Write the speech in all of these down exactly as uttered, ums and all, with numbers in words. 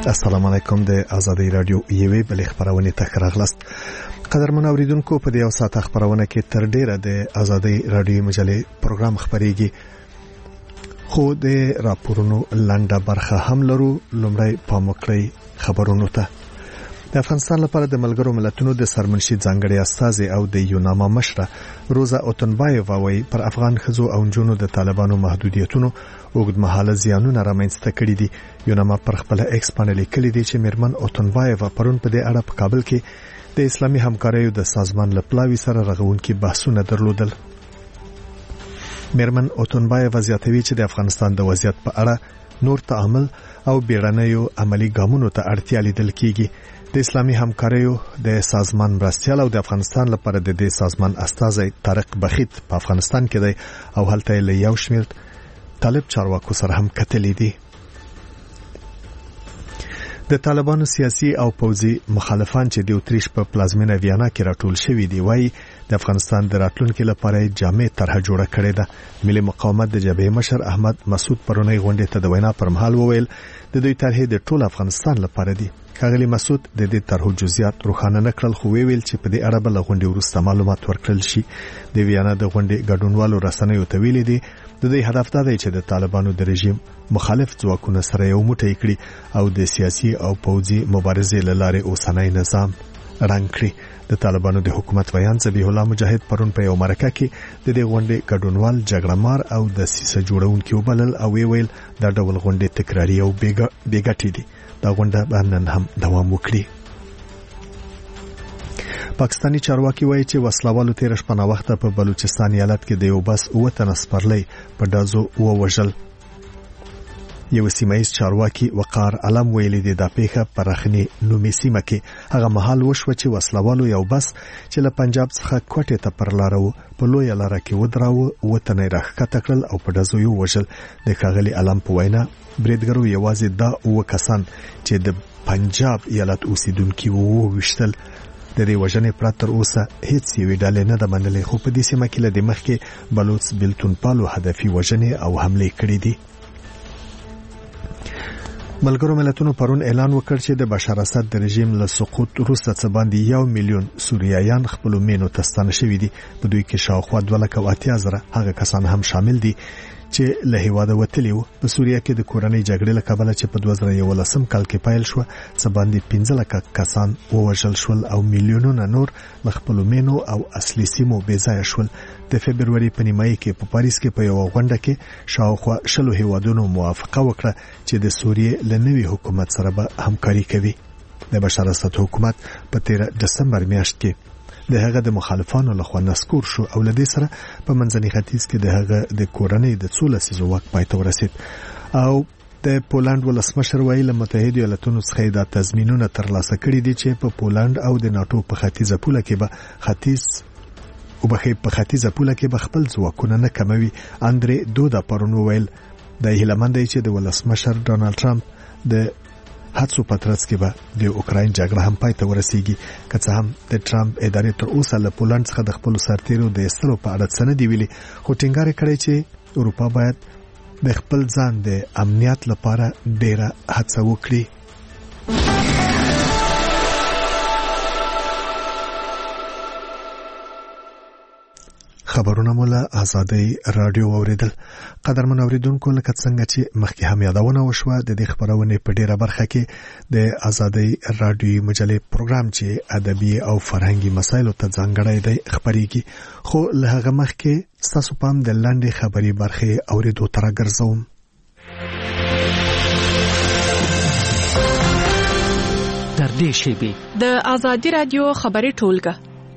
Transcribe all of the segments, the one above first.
السلام علیکم. د آزادۍ رادیو یوې بلې خبرونه ته راغلاست. قدرمن اوریدونکو، په دې اوساته خبرونه کې تر ډیره د آزادۍ رادیو مجلې پروګرام خبريږي، خو د راپورونو لنډه برخه هم لرو. لومړی پاموکړی خبرونو ته. د افغانستان لپاره د ملګرو ملتونو د سرمنشي ځانګړي استازي او د یوناما مشره روزا اوتنبایووا وايي پر افغان خزو او جنونو د طالبانو محدودیتونو اوږدمهاله زیانونه رامنځته کړي دي. یوناما پر خپل ایکس باندې لیکلي دي چې میرمن اوتنبایووا پرون په دې اړه په کابل کې د اسلامي همکاریو د سازمان لپلاوي سره رغونکي بحثونه درلودل. میرمن اوتنبایووا زیاتوي چې د افغانستان د وضعیت په اړه نور تعامل او بیړنیو عملی ګامونو ته اړتیا لیدل کیږي. د اسلامي همکاریو د سازمان مرستیال او د افغانستان لپاره د دې سازمان استازی طارق بخیت په افغانستان کې دی او هلته له یو شمېر طالب چارواکو سره هم کتلې دي. د طالبانو سیاسي او پوځي مخالفان چې د اتریش په پلازمینه ویانا کې راټول شوي دي وایي د افغانستان د راتلونکو لپاره جامع طرح جوړه کړې ده. ملي مقاومت د جبهې مشر احمد مسعود پرونی غونډې ته د وینا پر مهال وویل د دوی طرحې د ټول افغانستان لپاره دي. ښاغلي مسعود د دې طرحو جزئیات روښانه نکړل، خو ویل چې په دې اړه بل غونډې وروسته معلومات ورکړل شي. د ویانا د غونډې ګډونوالو رسنیو ته ویلي دي د دې هدف دا دی چې د طالبانو د رژیم مخالف ځواکونه سره یو موټی کړي او د سیاسي او پوځي مبارزې له لارې اوسنی نظام رنګ کړي. د طالبانو د حکومت ویان ذبیح الله مجاهد پرون په یو مرکه کې د دې غونډې ګډونوال جګړهمار او د سیسه جوړونکو وبلل او ویل دا ډول غونډې تکراری او بیګټې دي. دا غونډه باندې هم دوام وکړي. پاکستانی چارواکي وایي چې وسلوالو تیر شپه نا وخت په بلوچستان ایالت کې د یو بس اوته نسپرلې په دازو ووژل. یو سیمایي چارواکي وقار علم ویلي دی د پیښه پرخنی نومي سیمه کې هغه محل وشو چې وسلوالو یو بس چې له پنجاب څخه کوټې ته پر لارو په لوی لار کې ودراو وته نه راخته کړل او په دازو یو وژل. د ښاغلي علم په وینا بریدګرو یوازې دا او کسان چې د پنجاب ایالت اوسیدونکو وو وشتل. د دې وژنې پراتر اوسه هیڅ یو ډلې نه د منلې، خو په دې سیمه کې له د مخکې بلوچ بلتون پالو هدفي وژنې او حمله کړې دي. ملګرو ملتونو پرون اعلان وکړ چې د بشار اسد د رژیم له سقوط وروسته څه باندې یو میلیون سوریایان خپل مینو ته ستانه شوي دي. په دوی کې شاوخوا دوه لکه اتیا زره هغه کسان هم شامل دي چې له هیواده وتلي وو. په سوریه کې د کورنۍ جګړې له کبله چې په دوه زره یولسم کال کې پیل شو څه باندې پنځه لکه کسان ووژل شول او میلیونونه نور له خپل مینو او اصلي سیمو بې ځایه شول. د فبرवरी په نیمایي کې په پاریس کې په یو غونډه کې شاوخوا شلو هیوادونو موافقه وکړه چې د سوریه له نوي حکومت سره به همکاري کوي. د بشار اسد حکومت په تیر دسمبر میاشت کې د هغه د مخالفانو لخوا نسکور شو او لدې سره په منځني ختیځ کې د هغه د کورنۍ د څو لسیزو واک پای ته ورسید او د پولند ولسمشر ویل متحده ایالاتونو څخه د تضمینونه ترلاسه کړي دي چې په پولند او د ناتو په ختیځه پوله کې به ختیځ او به په ختیځه پوله کې به خپل ځواکونه نه کموي. اندرې دودا پرون ویل د هیلمند چې د ولسمشر ډونالد ټرمپ د هڅو پترڅ کې به د اوکراین جګړه هم پای ته ورسیږي. که څه هم د ټرمپ ادارې تر اوسه له پولند څخه د خپل سرتیرو د ایستلو په اړه څه نه دی ویلي، خو ټینګار کړی چې اروپا باید د خپل ځان د امنیت لپاره ډیره هڅه وکړي. خبرونه مولا آزادۍ رادیو اوریدل. قدرمن اوریدونکو، لکه څنګه چې مخکې هم یادونه وشوه د دې خبرونه په ډیره برخه کې د آزادۍ رادیو مجلې پروګرام چې ادبي او فرهنګي مسایلو ته ځانګړی دی خبريږي، خو له هغه مخکې تاسو پام د لاندې خبري برخه اوریدو تر ګرځوم. در دې شیبه د آزادۍ رادیو خبري ټولګه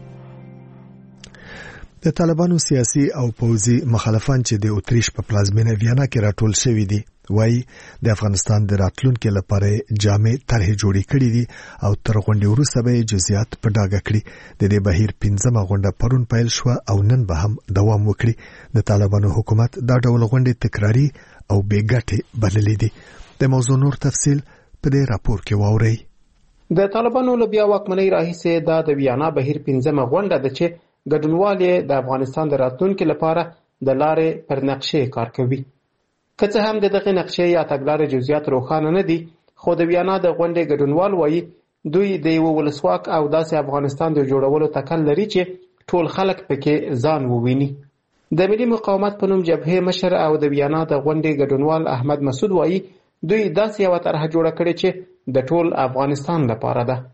د طالبانو سیاسي او پوځي مخالفان چې د اتریش په پلازمینه ویانا کې راټول شوي دي وایي د افغانستان د راتلونکو لپاره جامع طرح جوړې کړې دي او تر غونډې وروسته به جزئیات په ډاګه کړي. د دې بهیر پنځمه غونډه پرون پیل شو او نن به هم دوام وکړي. د طالبانو حکومت دا ډول غونډې تکراری او بیګټې بللې دي. د موضوع نور تفصیل په دې راپور کې واورئ. د طالبانو له بیا واکمنۍ راهیسې دا د ویانا بهیر پنځمه غونډه ده چې ګډونوال د افغانستان د راتلونکو لپاره د لارې پر نقشې کار کوي. که څه هم د دغه نقشې یا تګلارې جزئیات روښانه نه دي، خو د ویانا د غونډې ګډونوال وایي دوی د یو ولسواک او داسې افغانستان د جوړولو تکل لري چې ټول خلک پکې ځان وویني. د ملي مقاومت په نوم جبهې مشر او د ویانا د غونډې ګډونوال احمد مسعود وایي دوی داسې یو طرح جوړه کړې چې د ټول افغانستان لپاره ده.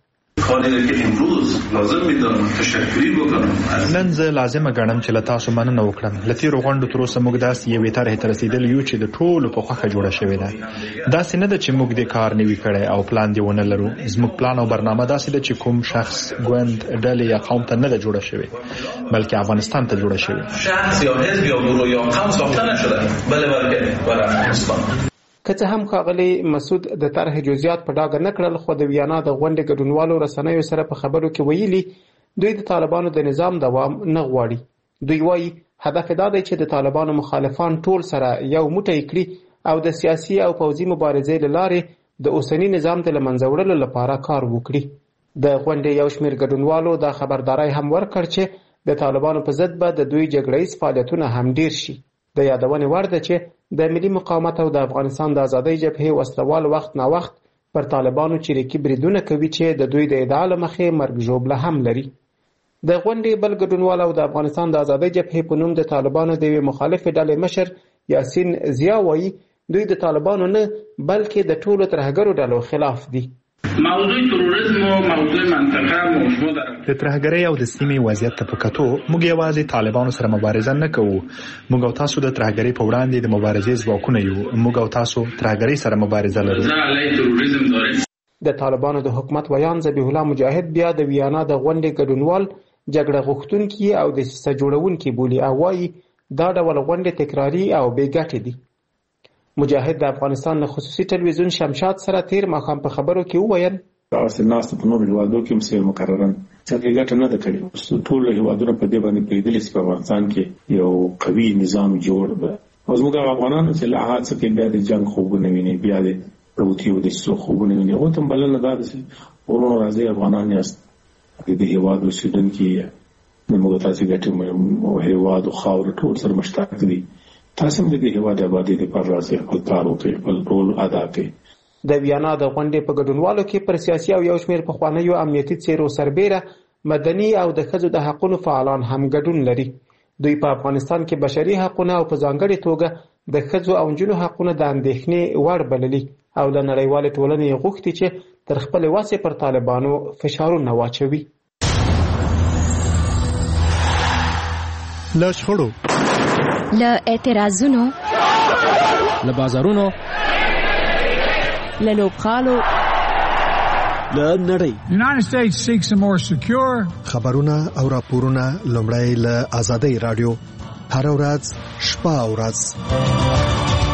نن زه لازمه ګڼم چې له تاسو مننه وکړم. له تېرو غونډو تر اوسه موږ داسې یوې طرحې ته رسېدلي یو چې د ټولو په خوښه جوړه شوې ده. داسې نه ده چې موږ دې کار نه وي کړی او پلان دې ونه لرو. زموږ پلان او برنامه داسې ده چې کوم شخص، ګوند، ډلې یا قوم ته نه ده جوړه شوې، بلکې افغانستان ته جوړه شوې. شخص یا حزب یا گروه یا قوم ساخته نشده، بله بلکې برای افغانستان. که څه هم ښاغلی مسعود د طرحې جزئیات په ډاګه نه کړل، خو د ویانا د غونډې ګډونوالو رسنیو سره په خبرو کې ویلي دوی د طالبانو د نظام دوام نه غواړي. دوی وایي هدف دا دی چې د طالبانو مخالفان ټول سره یو موټی کړي او د سیاسي او پوځي مبارزې له لارې د اوسني نظام د له منځه وړلو لپاره کار وکړي. د غونډې یو شمېر ګډونوالو دا خبرداری هم ورکړ چې د طالبانو په ضد به د دوی جګړه ییز فعالیتونه هم ډیر شي. د یادونې وړ ده چې د ملي مقاومت او د افغانستان د ازادۍ جبهې وسلوال وخت نا وخت پر طالبانو چریکي بریدونه کوي چې د دوی د ادعا له مخې مرګ ژوبله هم لري. د غونډې بل ګډونوال او د افغانستان د ازادۍ جبهې په نوم د طالبانو د یوې مخالفې ډلې مشر یاسین ضیا وایي دوی د طالبانو نه بلکې د ټولو ترهګرو ډلو خلاف دي. موضوع تروریسم او موضوع منطقه موضوع ده. د ترهګرۍ او د سیمې وضعیت ته په کتو موږ یوازې طالبانو سره مبارزه نه کوو. موږ او تاسو د ترهګرۍ په وړاندې د مبارزې ځواکونه یو. موږ او تاسو ترهګرۍ سره مبارزه لرو. د طالبانو د حکومت ویان ذبیح الله مجاهد بیا د ویانا د غونډې ګډونوال جګړه غوښتونکي او د سیسه جوړونکي بولي او وایي دا ډول غونډې تکراري او بې ګټې دي. مجاهد د افغانستان له خصوصي ټلویزیون شمشاد سره تیر ماښام په خبرو کې وویل تاسو ناست په نورو هیوادو کې هم سیل مکررن چې ګټه نه ده کړې. ټول هیوادونه په دې باندې پوهېدلي چې په افغانستان کې یو قوي نظام جوړ ده. او زموږ افغانانو چې له هغه څخه بیا د جنګ خوبونه ویني، بیا د پروتیو د څو خوبونه ویني. او ته بلنه دا ده چې ورونو راځي افغانان یاست د هیواد اوسېدونکي موږ تاسو ګټې او هیواد او خاور ټول سره مشترک دي. تاسو هم د هیواد آبادی لپاره راځي خپل کار وکړئ، خپل رول ادا کړئ. د ویانا د غونډې په ګډونوالو کې پر سیاسي او یو شمېر پخوانیو امنیتي څیرو سربیره مدني او د ښځو د حقونو فعالان هم ګډون لري. دوی په افغانستان کې بشري حقونه او په ځانګړې توګه د ښځو او نجونو حقونه د اندېښنې وړ بللي او د نړیوالې ټولنې غوښتي چې تر خپلې وسې پر طالبانو فشارونه واچوي. له شخړو، له اعتراضونو، له بازارونو، له لوبغالو، له نړۍ. The United States seeks a more secure. خبرونه او راپورونه لومړی له آزادۍ رادیو هر ورځ شپه او ورځ.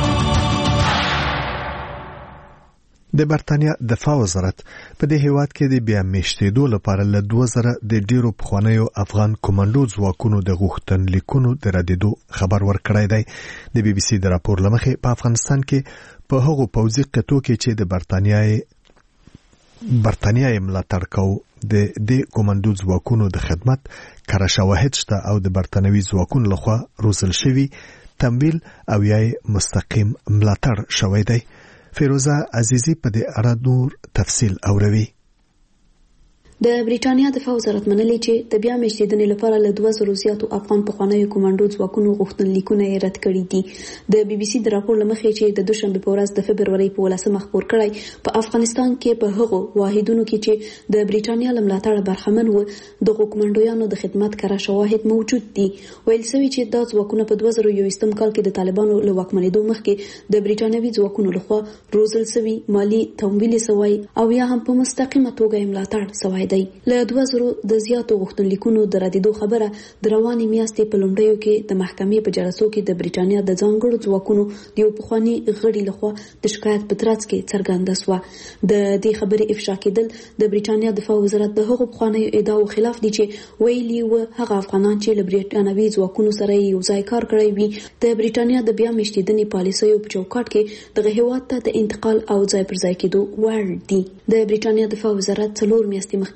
د برتانیا دفاع وزارت په دې هیواد کې د بیا میشتېدو لپاره له دوه زره د ډیرو پخوانیو افغان کمانډو ځواکونو د غوښتنلیکونو د ردېدو خبر ورکړی دی. د بي بي سي د راپور له مخې په افغانستان کې په هغو پوځي قطعو کې چې د برتانیا برتانیا ملاتړ کوي د دې کمانډو ځواکونو د خدمت کره شواهد شته او د برتانوي ځواکونو لخوا روزل شوي تمویل او یا مستقیم ملاتړ شوی دی. فیروزه عزیزی په دې اړه نور تفصیل اوروي. د بریټانیا دفاع وزارت منلي چې د بیا میشتېدنې لپاره له دوه زرو زیاتو افغان پخوانیو کمانډو ځواکونو غوښتنلیکونه یې رد کړي دي. د بي بي سي د راپور له مخې چې د دوشنبې په ورځ د فبرورۍ په ولسمه خپور کړی په افغانستان کې په هغو واحدونو کې چې د بریټانیا له ملاتړه برخمن و دغو کمانډویانو د خدمت کره شواهد موجود دي. ویل سوي چې دا ځواکونه په دوه زره یوویشتم کال کې د طالبانو له واکمنېدو مخکې د بریټانوي ځواکونو لخوا روزل سوي، مالي تمویل سوی او یا هم په مستقیمه توګه یې ملاتړ سوی دی. له دوه زرو د زیاتو غوښتنلیکونو د ردېدو خبره د روانې میاشتې په لومړیو کې د محکمې په جلسو کې د بریټانیا د ځانګړو ځواکونو د یو پخواني غړي لخوا د شکایت په ترڅ کې څرګنده سوه. د دې خبرې افشا کېدل د بریټانیا دفاع وزارت د هغو پخوانیو ادعاو خلاف دي چې ویلي و هغه افغانان چې له بریټانوي ځواکونو سره یو ځای کار کړی وي د بریټانیا د بیا میشتېدنې پالیسیو په چوکاټ کې دغه هېواد ته د انتقال او ځای پر ځای کېدو وړ دي. د بریټانیا دفاع وزارت څلور میاشتې مخکې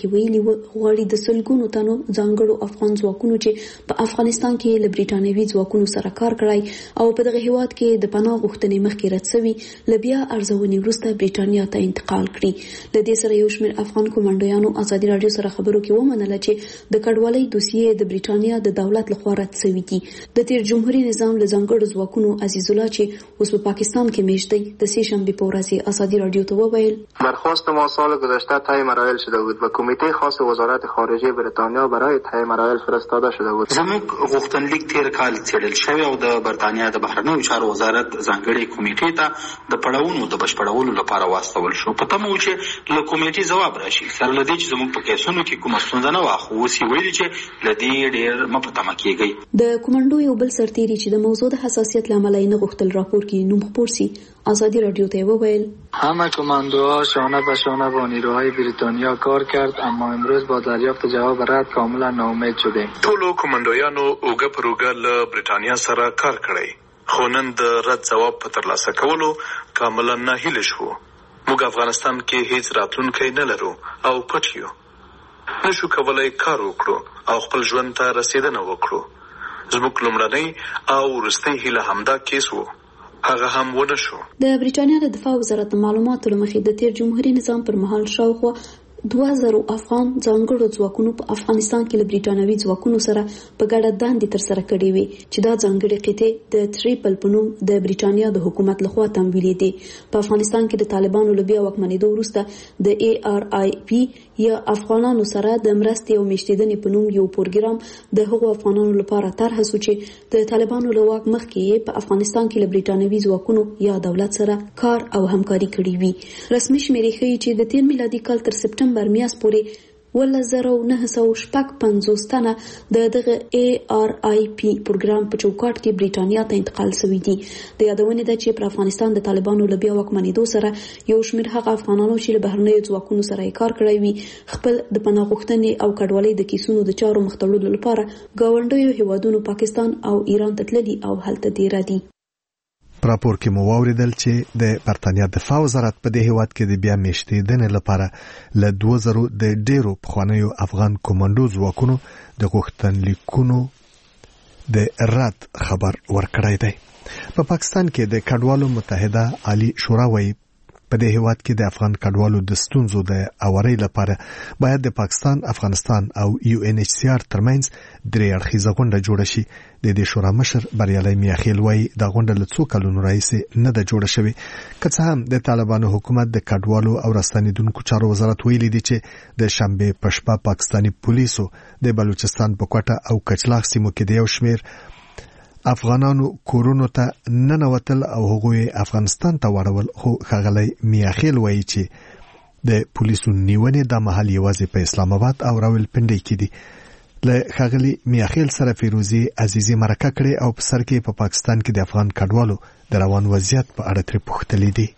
مخکې ویلي و غواړي د سلګونو تنو ځانګړو افغان ځواکونو چې په افغانستان کې له بریټانوي ځواکونو سره کار کړی او په دغه هیواد کې د پناه غوښتنې مخکې رد شوي ل بیا ارزونې وروسته بریټانیا ته انتقال کړي. له دې سره یو شمېر افغان کمانډویانو ازادي راډیو سره خبرو کې ومنله چې د کډوالۍ دوسیې د بریټانیا د دولت لخوا رد شوي دي. د تیر جمهوریت نظام له ځانګړو ځواکونو عزیز الله چې اوس په پاکستان کې میشت دی د سه شنبه په ورځ ازادي رادیو ته وویل درخواست ما سال گذشته طی مراحل شده بود و کمیته خاص وزارت خارجه بریتانیا برای طی مراحل فرستاده شده بود. زموږ غوښتنلیک تیر کال څېړل شوی او د برتانیا د بهرنیو چارو وزارت ځانګړي کمیټې ته د پړاوونو د بشپړولو لپاره واستول شو. په تمه و چې له کمیټې ځواب راشي. سره له دې چې زموږ په کیسونو کې کومه ستونزه نه وه، خو اوس یې ویلي چې له دې ډېر مه په تمه کېږئ. د کمانډو یو بل سرتیري چې د موضوع د حساسیت له امله نه غوښتل راپور کې نوم خپور سي ازادي رادیو ته وویل همه کماندوها شانه به شانه با نیروهای بریتانیا کار کرد، اما امروز با دریافت جواب رد کاملا ناامید شدیم. ټولو کمانډویانو اوګه پر اوګه له بریتانیا سره کار کړی، خو نن د رد جواب په ترلاسه کولو کاملا ناهیله شو. موږ افغانستان کې هیڅ راتلونکی نه لرو او پټ یو. نشو کولای کار وکړو او خپل ژوند ته رسیدنه وکړو. زموږ لومړنۍ او وروستۍ هیله همدا کیس وو، هغه هم ونه شو. د بریټانیا د دفاع وزارت معلوماتو لمخې د تیر جمهوریت نظام پر مهال شاوخوا دوه زره افغان ځانګړو ځواکونو په افغانستان کې له بریټانوي ځواکونو سره په ګډه دندې ترسره کړې وې چې دا ځانګړې قطعې د تریپل په نوم د بریټانیا د حکومت لخوا تمویلې دي. په افغانستان کې د طالبانو له بیا واکمنېدو وروسته د ای آر آی پی یا افغانانو سره د مرستې او میشتېدنې په نوم یو پروګرام د هغو افغانانو لپاره طرحه شو چې د طالبانو له واک مخکې په افغانستان کې له بریټانوي ځواکونو یا دولت سره کار او همکاري کړې وي. رسمي شمیرې ښیي چې د تیر میلادي کال تر سپټمبر میاشت پورې ولس زره نهه سوه شپږ پنځوس تنه د دغه ای آر آی پی پروګرام په چوکاټ کې بریټانیا ته انتقال شوي دي. د یادونې ده چې پر افغانستان د طالبانو له بیا واکمنېدو سره یو شمېر هغه افغانانو چې له بهرنیو ځواکونو سره یې کار کړی وي خپل د پناه غوښتنې او کډوالۍ د کیسونو د چارو مخ ته وړلو لپاره ګاونډیو هیوادونو پاکستان او ایران ته تللي او هلته دیره دي. راپور کې مو واوریدل چې د برتانیا دفاع وزارت په دې هیواد کې د بیا میشتېدنې لپاره له دوه زره د ډیرو پخوانیو افغان کمانډو ځواکونو د غوښتنلیکونو د رد خبر ورکړی دی. په پاکستان کې د کډوالو متحده عالی شورا وايي په دې هیواد کې د افغان کډوالو د ستونزو د اورۍ لپاره باید د پاکستان، افغانستان او یو ان ایچ سی آر ترمنځ درې اړخیزه غونډه جوړه شي. د دې شورا مشر بریالي میاخیل وايي دا غونډه له څو کلونو راهیسې نه ده جوړه شوې، که څه هم د طالبانو حکومت د کډوالو او راستنېدونکو چارو وزارت ویلي دی چې د شنبه په شپه پاکستاني پولیسو د بلوچستان په کوټه او کچلاغ سیمو کې د یو شمېر افغانانو کورونو ته ننوتل او هغوی افغانستان ته واړول. خو ښاغلی میاخیل وایي چې د پولیسو نیونې د محل یوازې په اسلام آباد او راولپنډۍ کې دي. له ښاغلي میاخیل سره فیروزي عزیزي مرکه کړې او په سر کې په پاکستان کې د افغان کډوالو د روان وضعیت په اړه ترې پوښتلې دي.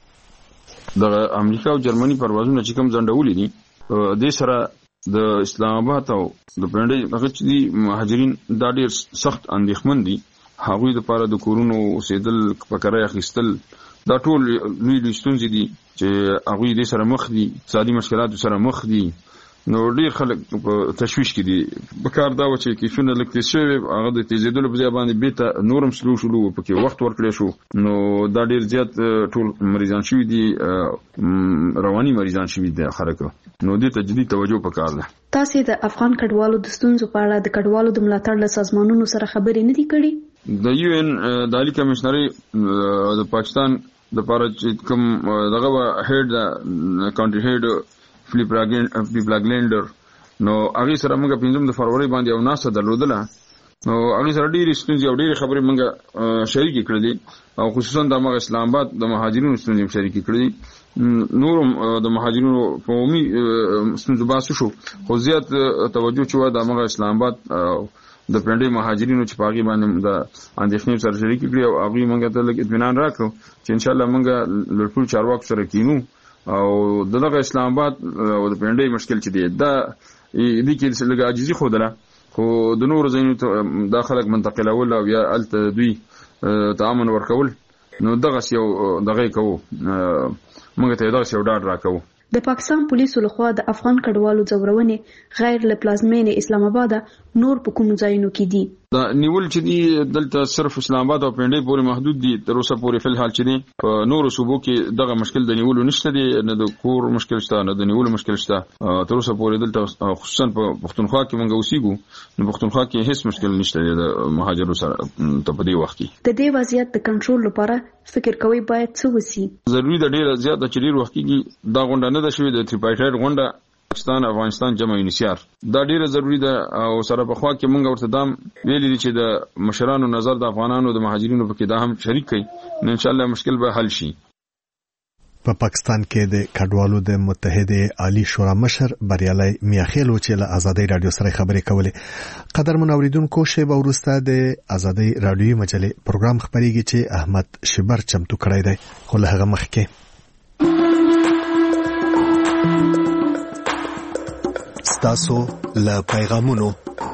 د امریکا او جرمني پروازونه چې کوم ځنډولي دي د سره د اسلام آباد او د پنډۍ هغه چې دي مهاجرین دا ډېر سخت اندېښمن دي. هغوی د پاره د کورونو اوسېدل په کرایه اخیستل دا ټول لوی لوی ستونزې دي چې هغوی دې سره مخ دي، اقتصادي مشکلاتو سره مخ دي. نو ډېر خلک په تشویش کې دي. په کار دا و چې کیسونه لږ تېز شوي هغه د تېزېدلو په ځای باندې بېرته نورم سلو شولو پکې وخت ورکړی شو. نو دا ډېر زیات ټول مریضان شوي دي، رواني مریضان شوي دي خلک. نو دې ته جدي توجه پکار ده. تاسې د افغان کډوالو د ستونزو په اړه د کډوالو د ملاتړ له سازمانونو سره خبرې نه دي کړې؟ د یو ان د عالی کمشنري د پاکستان د پاره چې کوم دغه هډ کانټری هډ فلیپ لاګلینډر نو هغه سره موږ پنځم د فروری باندې یو ناسه درلودله. نو هغه سره ډېرې ستونزې او ډېرې خبرې موږ شریکې کړې دي او خصوصا د هغه اسلام آباد د مهاجرینو ستونزې شریکې کړې دي. نورم د مهاجرینو په عمومي ستونزو بحث شو، خو زیات توجه چې و د هغه اسلام آباد د پنډۍ مهاجرینو چې په هغې باندې د اندېښنې سره شریکې کړي او هغوی موږ ته لږ اطمینان راکړو چې انشاءالله موږ له ټولو چارواکو سره کینو او د دغه اسلام آباد او د پنډۍ مشکل چې دی دا دې کې لږ عاجزي ښودله، خو د نورو ځایونو ته دا خلک منتقلول او یا هلته دوی ته امن ورکول. نو دغسې یو دغه یې کوو، موږ ته یې دغسې یو ډاډ راکوو د پاکستان پولیسو لخوا د افغان کډوالو ځورونې غیر له پلازمینې اسلام آباد نور په کوم ځایونو کې دي. دا نیول چې دی دلته صرف اسلام آباد او پنډۍ پورې محدود دي، تر اوسه پورې فل حال چې دی په نورو صوبو کې دغه مشکل د نیولو نشته دی، نه د کور مشکل شته نه د نیولو مشکل شته. تر اوسه پورې دلته خصوصا په پښتونخوا کې مونږ اوسېږو، نو پښتونخوا کې هیڅ مشکل نشته دی د مهاجرو سره ته په دې وخت کې. د دې وضعیت د کنټرول لپاره فکر کوي باید څه وسی. ضروري ده ډیره زیاته چې ډیر وخت کې دا غونډه نه ده شوې د تریپایټر غونډه پاکستان افغانستان جمع انسیار دا ډیره ضروری ده او سره په خوا کې مونږ ورته دام ویلي چې د مشرانو نظر د افغانانو د مهاجرینو په کې دا هم شریک کړي، نو ان شاء الله مشکل به حل شي. په پاکستان کې د کډوالو د متحده عالی شورا مشر بریالي میاخیلو چې له ازادي رادیو سره خبرې کولې. قدر منوریدونکو شیبه ورسته د ازادي رادیو مجلې پروګرام خبريږي چې احمد شبر چمتو کړی دی، خو له هغه مخکې تاسو له پیغامونو.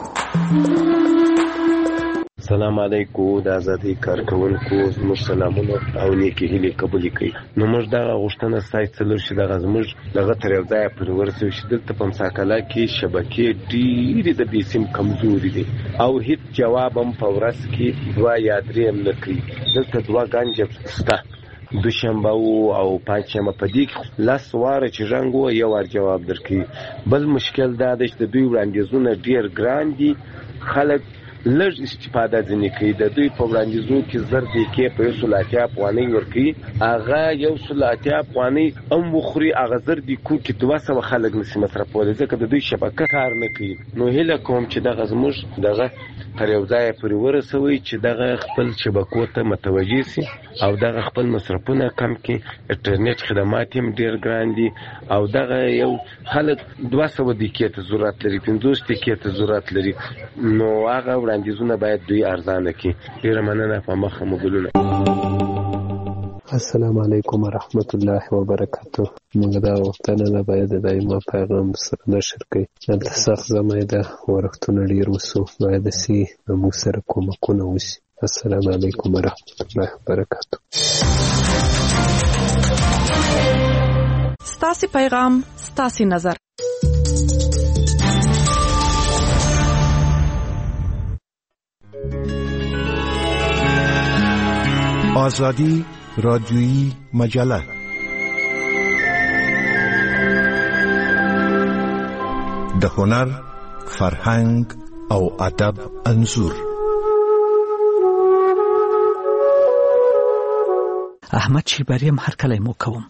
السلام علیکم د ازادي کارکونکو زموږ سلامونه او نیکی هیلې قبول کړئ. نو موږ دا غوښتنه ستاسو څلور شي د زموږ دغه تر یو ځای پر ورسېو چې دلته په مساکله کې شبکې ډېرې د بیسیم کمزوري دي او هیڅ جواب هم په ورځ کې دوه یا درې هم نه کوي. دلته دوه ګنجه شته، دوشنبه او پنجشنبه په دې کې لاس واره چې رنګ و یو ور جواب درکړي. بل مشکل دا دی چې د دوی وړاندیزونه ډیر ګران دي، خلک لږ استفاده ځنې کوي. د دوی په وړاندیزونو کې زر دقیقې په یو سل اتیا افغانۍ ورکوي، هغه یو سل اتیا افغانۍ هم وخوري، هغه زر دقیقو کې دوه سوه خلک نشي مصرفولی ځکه د دوی شبکه کار نه کوي. نو هیله کوم چې دغه زموږ دغه تر یو ځای پورې ورسوي چې دغه خپل شبکو ته متوجه سي او دغه خپل مصرفونه کم کړي. انټرنیټ خدمات هم ډیر ګران دي او دغه یو خلک دوه سوه دقیقې ته ضرورت لري، پنځوس دقیقې ته ضرورت لري، نو هغه وړاندیزونه باید دوی ارزانه کړي. ډیره مننه په مخه مګلونه. السلام علیکم ورحمت الله وبرکاته. موږ دا وختونه نه باید د دایمه پیغام سره نشر کړي. دلته سخت زمای ده ورختونه ډیر وسو، باید سي موږ سره کومکونه وسي. السلام علیکم ورحمت الله وبرکاته. ستاسو پیغام ستاسو نظر. آزادی رادیویی مجله د هنر، فرهنګ او ادب انځور. احمد شیبری هم هر کله مو کوم.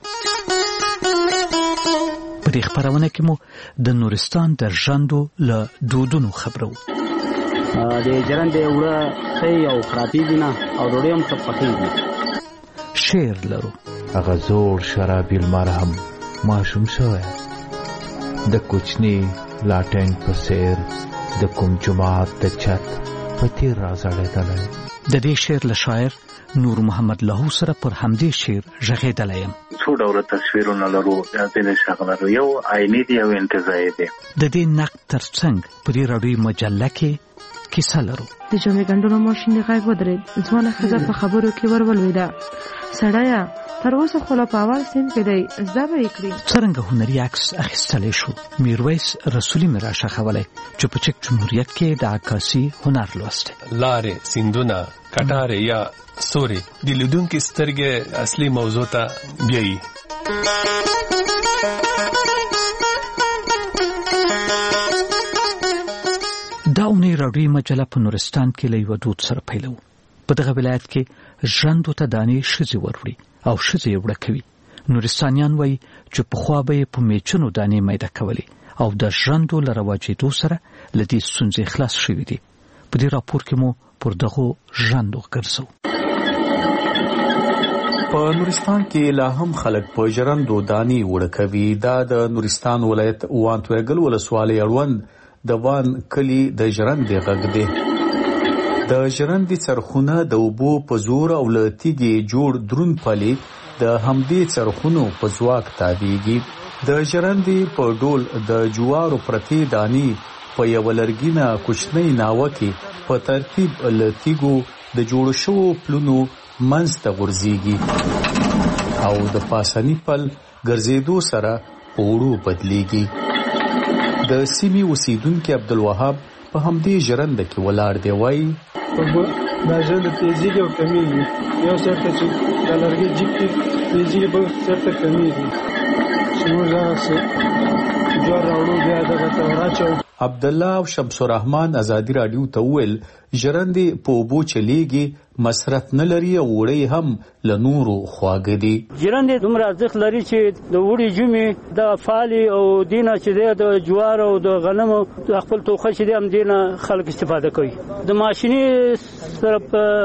په دې خبرونه کې مو د نورستان د ژوندو له دودونو خبرو. د جرن دی وړه خي او خرابې دي نه او ډوډۍ هم څه پخېږي. شعر لرو. هغه زوړ شرابي المرهم ماشوم شوی د کوچني لاټین په څیر د کوم جماعت د چت په تیر راځړېدلی. د دې شعر له شاعر نور محمد لاهو سره پر همدې شعر غږېدلی یم. څو ډوله تصویرونه لرو، ځینې شغله یو عیني دي او انتزاعي دي. د دې نقد ترڅنګ په دې راډیوي مجله کې کیسه لرو. د جامې ګنډلو ماشین د غږ ودرېد، ځوانه ښځه په خبرو کې ورولوېده. سړیه تر اوسه خو لا په اول صنف کې دی، زده به یې کړي. څرنګه هنري عکس اخیستلی شو. میرویس رسولي مې راښخولی چې په چک جمهوریت کې د عکاسي هنر لوستی. لارې، سیندونه، کټارې یا سورې د لیدونکي سترګې اصلي موضوع ته بیایي. دا اونۍ راډیوي مجله په نورستان کې له یوه دود سره پیلوو. په دغه ولایت کې ژرندو ته دانې ښځې وروړي او ښځې یې وړه کوي. نورستانیان وایي چې پخوا به یې په میچنو دانې میده کولې او د ژرندو له رواجېدو سره له دې ستونزې خلاص شوي دي. په دې راپور کې مو پر دغو ژرندو ګرځو. په نورستان کې لا هم خلک په ژرندو دانې وړه کوي. دا د نورستان ولایت وانتویګل ولسوالۍ اړوند د وان کلی د ژرندې غږ دی. د ژرندې څرخونه د اوبو په زور او له تیږې جوړ دروند پلي د همدې څرخونو په ځواک تاویږي. د ژرندې په ډول د جوارو پرتې دانې په یوه لرګینه کوچنۍ ناوه کې په ترتیب له تیږو د جوړو شوو پلونو منځ ته غورځېږي او د پاسني پل ګرځېدو سره اوړو بدلیږي. د سیمې اوسیدونکي عبدالوهاب په همدې ژرنده کې ولاړ دی. وایي دا ژرنده تیزیږي او کمیږي. یو سرته چې د لرګي جیب کې تیزیږي بل سرته کمیږي. چې موږ هغسې جوار راوړو بیا دغه ته وراچوو. عبدالله او شمس الرحمن ازادي راډیو ته وویل ژرندې په اوبو چلیږي، مصرف نه لري او وړۍ هم له نورو خواږه دي. ژرندې دومره ارزښت لري چې د وړي جومې د فالي او دینه چې دی د جوار او د غنمو د خپل توخه چې دی هم دینه خلک استفاده کوي. د ماشیني سره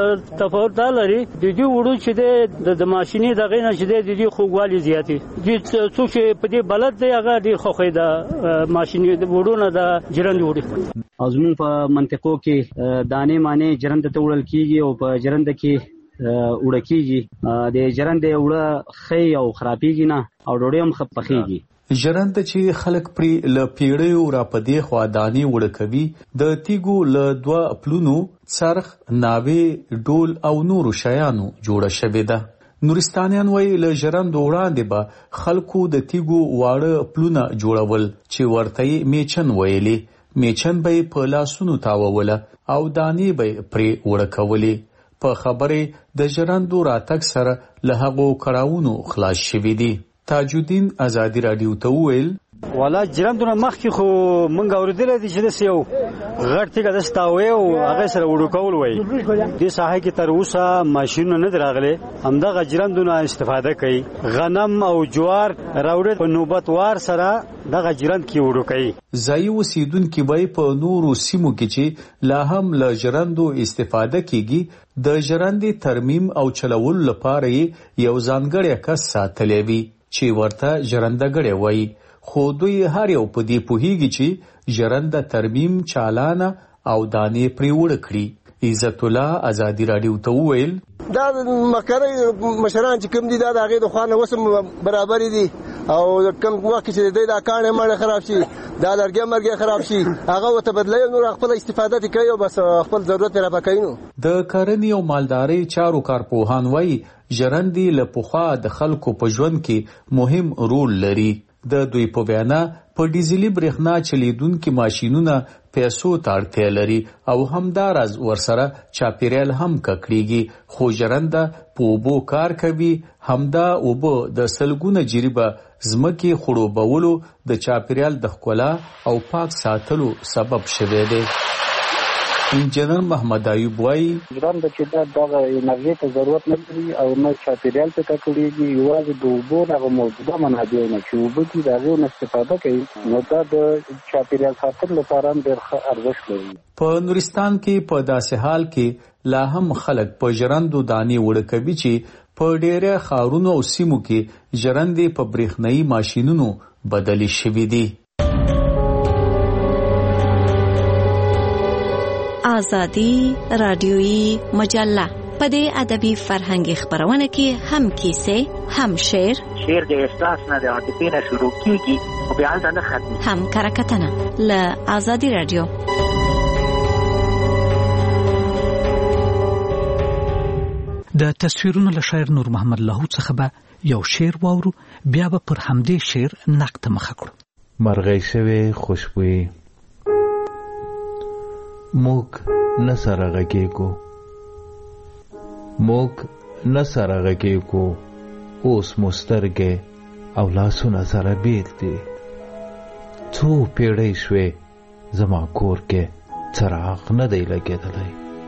تفاوت دا لري د دې وړو چې دی د ماشیني دغې نه چې دی د دې خوږوالي زیاتې دي. څوک چې په دې بلد دی هغه ډېر خوښوي د ماشیني وړو نه د ژرندې وړي. او زموږ په منطقو کې دانې مانې ژرنده ته وړل کېږي او په ژرنده کې وړه کېږي. د ژرندې وړه ښه او خرابېږي نه او ډوډۍ هم ښه پخېږي. ژرنده چې خلک پرې له پیړیو را په دې خوا دانې وړه کوي د تیږو له دوه پلونو څرخ، ناوې، ډول او نورو شیانو جوړه شوې ده. نورستانیان وایي له ژرندو وړاندې به خلکو د تیږو واړه پلونه جوړول چې ورته یې میچن ویلې. میچن به یې په لاسونو تاووله او دانې به یې پرې وړه کولې. په خبرې د ژرندو راتګ سره له هغو کړاوونو خلاص شوي دي. تاج الدین ازادي راډیو ته وویل والا ژرندونه مخکې خو مونږ اورېدلی دي چې داسې یو غټ تیږه داسې تاوی او هغې سره وړو کول وایي. دې ساحه کې تر اوسه ماشینونه نه دي راغلي، همدغه ژرندونه استفاده کوي. غنم او جوار راوړي په نوبت وار سره دغه ژرند کې وړو کوي. ځایي اوسیدونکي وایي په نورو سیمو کې چې لا هم له ژرندو استفاده کیږي د ژرندې ترمیم او چلولو لپاره یې یو ځانګړی کس ساتلی وي چې ورته ژرندهګړی وایي. خو دوی هر یو په دې پوهیږي چې ژرنده ترمیم، چالانه او دانې پرې وړه کړي. عزت الله ازادي راډیو ته وویل دا مکرۍ مشران چې کوم دي دا د هغې د خوا نه اوس هم برابرې دي او کوم وخت چې دی دا کاڼې ماڼې خراب شي، دا لرګی مرګی خراب شي، هغه ورته بدلوي، نور خپل استفاده ترې کوي او بس خپل ضرورت یې رافع کوي. نو د کرنې او مالدارۍ چارو کارپوهان وایي ژرندې له پخوا د خلکو په ژوند کې مهم رول لري. د دوی په وینا په ډیزلي برېښنا چلیدونکي ماشینونه پیسو ته اړتیا لري او همداراز ورسره چاپیریال هم ککړېږي. خو ژرنده په اوبو کار کوي، همدا اوبه د سلګونه جریبه ځمکې خړوبولو، د چاپیریال د ښکلا او پاک ساتلو سبب شوی دی. انجنیر محمد ایوب وایي ژرنده چې دا دغه انرژي ته ضرورت نه لري او نه چاپیریال ته ککړېږي، یوازې د اوبو دغه موجوده منابع نه چې اوبه دي د هغې نه استفاده کوي، نو دا د چاپیریال ساتلو لپاره هم ډېر ښه ارزښت لري. په نورستان کې په داسې حال کې لا هم خلک په ژرندو دانې وړه کوي چې په ډېره ښارونو او سیمو کې ژرندې په برېښنایي ماشینونو بدلې شوي دي. آزادی رادیویی مجله په دې ادبي فرهنګي خبرونه کې هم کیسې، هم شعر شعر د احساس نه د عاطفې نه شروع کیږي او بیا هلته نه ختمي، هم کرکټنه له آزادی رادیو. د تصویرونو له شاعر نور محمد لاهور څخه به یو شعر واورو، بیا به پر همدې شعر نقد مخه کړو. مرغۍ شوې خوشبويي موږ نه سره غږیږو، موږ نه سره غږیږو، اوس مو سترګې او لاسونه سره بیل دي. څو پیړۍ شوې زما کور کې څراغ نه دی لګېدلی.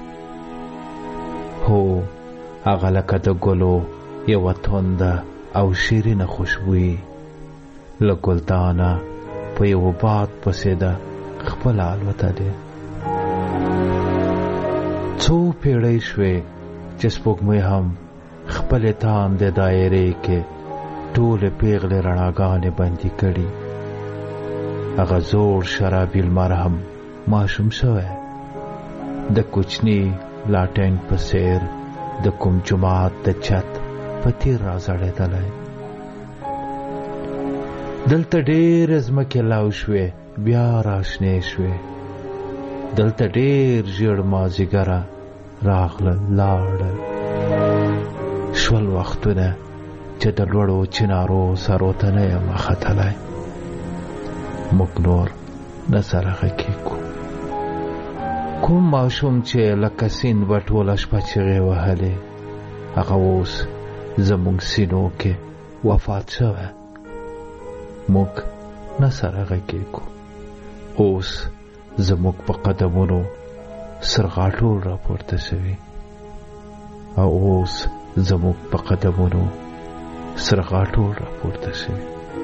هو هغه لکه د ګلو یوه تونده او شیرینه خوشبويي له ګلدانه په یوه باد پسې ده خپله الوتلې. څو پیړۍ شوې چې سپوږمۍ هم خپلې تاندې دایرې کې ټولې پیغلې رڼاګانې بندي کړي. هغه زوړ شرابي لمر هم ماشوم شوی د کوچني لاټینګ په څېر د کوم جومات د چت په تیر راځړېدلی. دلته ډېرې ځمکې لاو شوې بیا راشنې شوې، دلته ډېر ژیړ مازدیګره راغلل لاړل. شول وختونه چې د لوړو چنارو سرو ته نه یم ختلی. موږ نور نه سره غږېږو. کوم ماشوم چې لکه سیند به ټوله شپه چغې وهلې هغه اوس زموږ سینو کې وفات شوی. موږ نه سره غږېږو. اوس زموږ په قدمونو سرغاټول راپورته شوي او اوس زموږ په قدمونو سرغاټول راپورته شوي.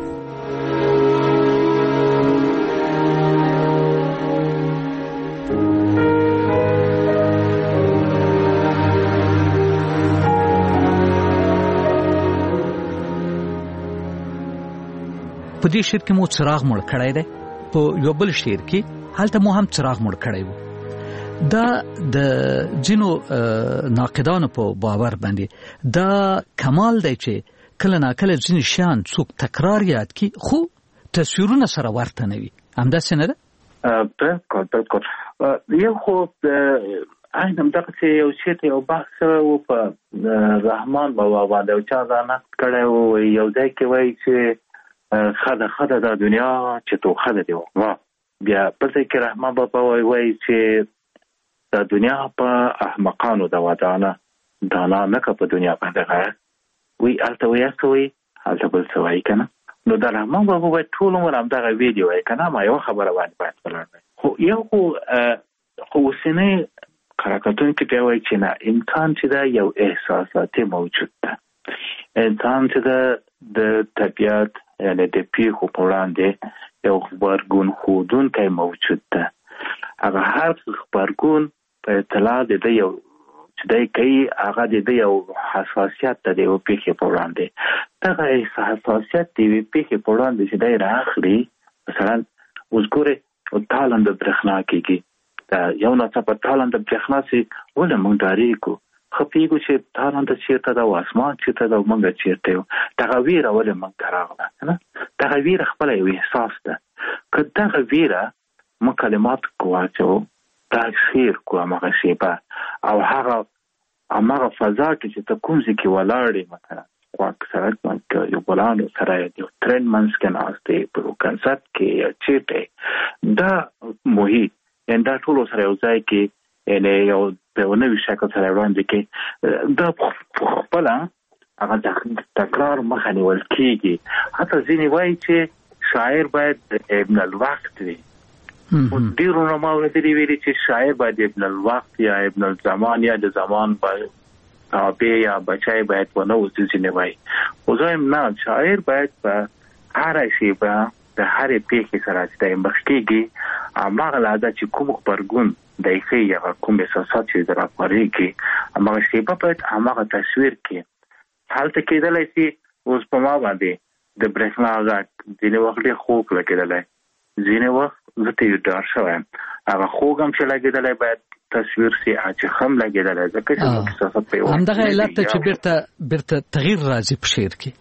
په دې شعر کې مو څراغ مړ کړی دی. په یو بل شعر کې هلته مو هم څراغ مړ کړی وو. دا د ځینو ناقدانو په باور باندې دا کمال دی چې کله ناکله ځینې شیان څوک تکرار یاد کړي خو تصویرونه سره ورته نه وي. همداسې نه ده؟ بالکل بالکل. یو خو عین همدغسې یو شی ته یو بحث و په رحمان بابا باندې او چا دا نقد کړی و. یو ځای کې وایي چې خده خده دا دنیا چې تو خده دی وا بیا په ځای کې رحمان بابا وایي چې دا دنیا په احمقانو دا ودانه دانا نه که په دنیا باندې غیر وی الته وی استوي الته بل څه وایي کنه. نو دا رحمان بابا وایي ټول عمر همدغه ویډیو وایي کنه. ما یو خبره باندې باید ولاړ خو یو خو خو اوسنی کاراکتونکي بیا وایي چې نه انسان چې دا یو احساساتي موجود ده. انسان چې دا د طبیعت یعنی د پیښو په وړاندې یو خبرګون ښودونکی موجود ده. هغه هر خبرګون په اطلاع د ده یو چې دی کوي هغه د ده یو حساسیت ده د یو پیښې په وړاندې. دغه حساسیت د یوې پیښې په وړاندې چې دی راخلي مثلا اوس ګورې تالنده برېښنا کېږي یو ناڅاپه تالنده برېښنا چې ولې موږ ډارېږو خپېږو چې تالنده چېرته ده او اسمان چېرته ده او موږ چېرته یو. دغه ویره ولې موږ ته راغله نه؟ دغه ویره خپله یو احساس ده. که دغه ویره موږ کلماتو کې واچوو تاثیر کو همغه شیبه او هغه همغه فضا کې چې ته کوم ځای کې ولاړې مثلا خواک سړک باندې یو ګلانو سره یو ټرین منځ کې ناست دی په یو کنسرت کې یا چېرته دا محیط یعنې دا ټولو سره یو ځای کې یعنې یو په یو نوي شکل سره وړاندې کې دا خپله هغه تکرار مخه نیول کېږي. حتی ځینې وایي چې شاعر باید ابن الوقت وي. ډېرو علماو اورېدلي ویلي چې شاعر باید ابن الوقت یا ابن الزمان یا د زمان تابع یا بچی باید ونه اوسي. ځینې وایي خو زه وایم نه شاعر باید په هره شیبه د هرې پیښې سره چې دی مخ کېږي هماغه لحظه چې کوم غبرګون دی ښیي هغه کوم احساسات چې د راپارېږي هماغه شیبه باید هماغه تصویر کړي. هلته کېدلی شي اوس په ما باندې د برېښنا غږ ځینې وخت ډېر خوږ لګېدلی ځینې وخت زه ته یې ډار شوی یم هغه خوږ هم چې لګېدلی باید تصویر سي چې هم لګېدلی ځکه چې موږ احساسات په یو همدغه علت ته چې بیرته بیرته تغییر راځي په شعر کې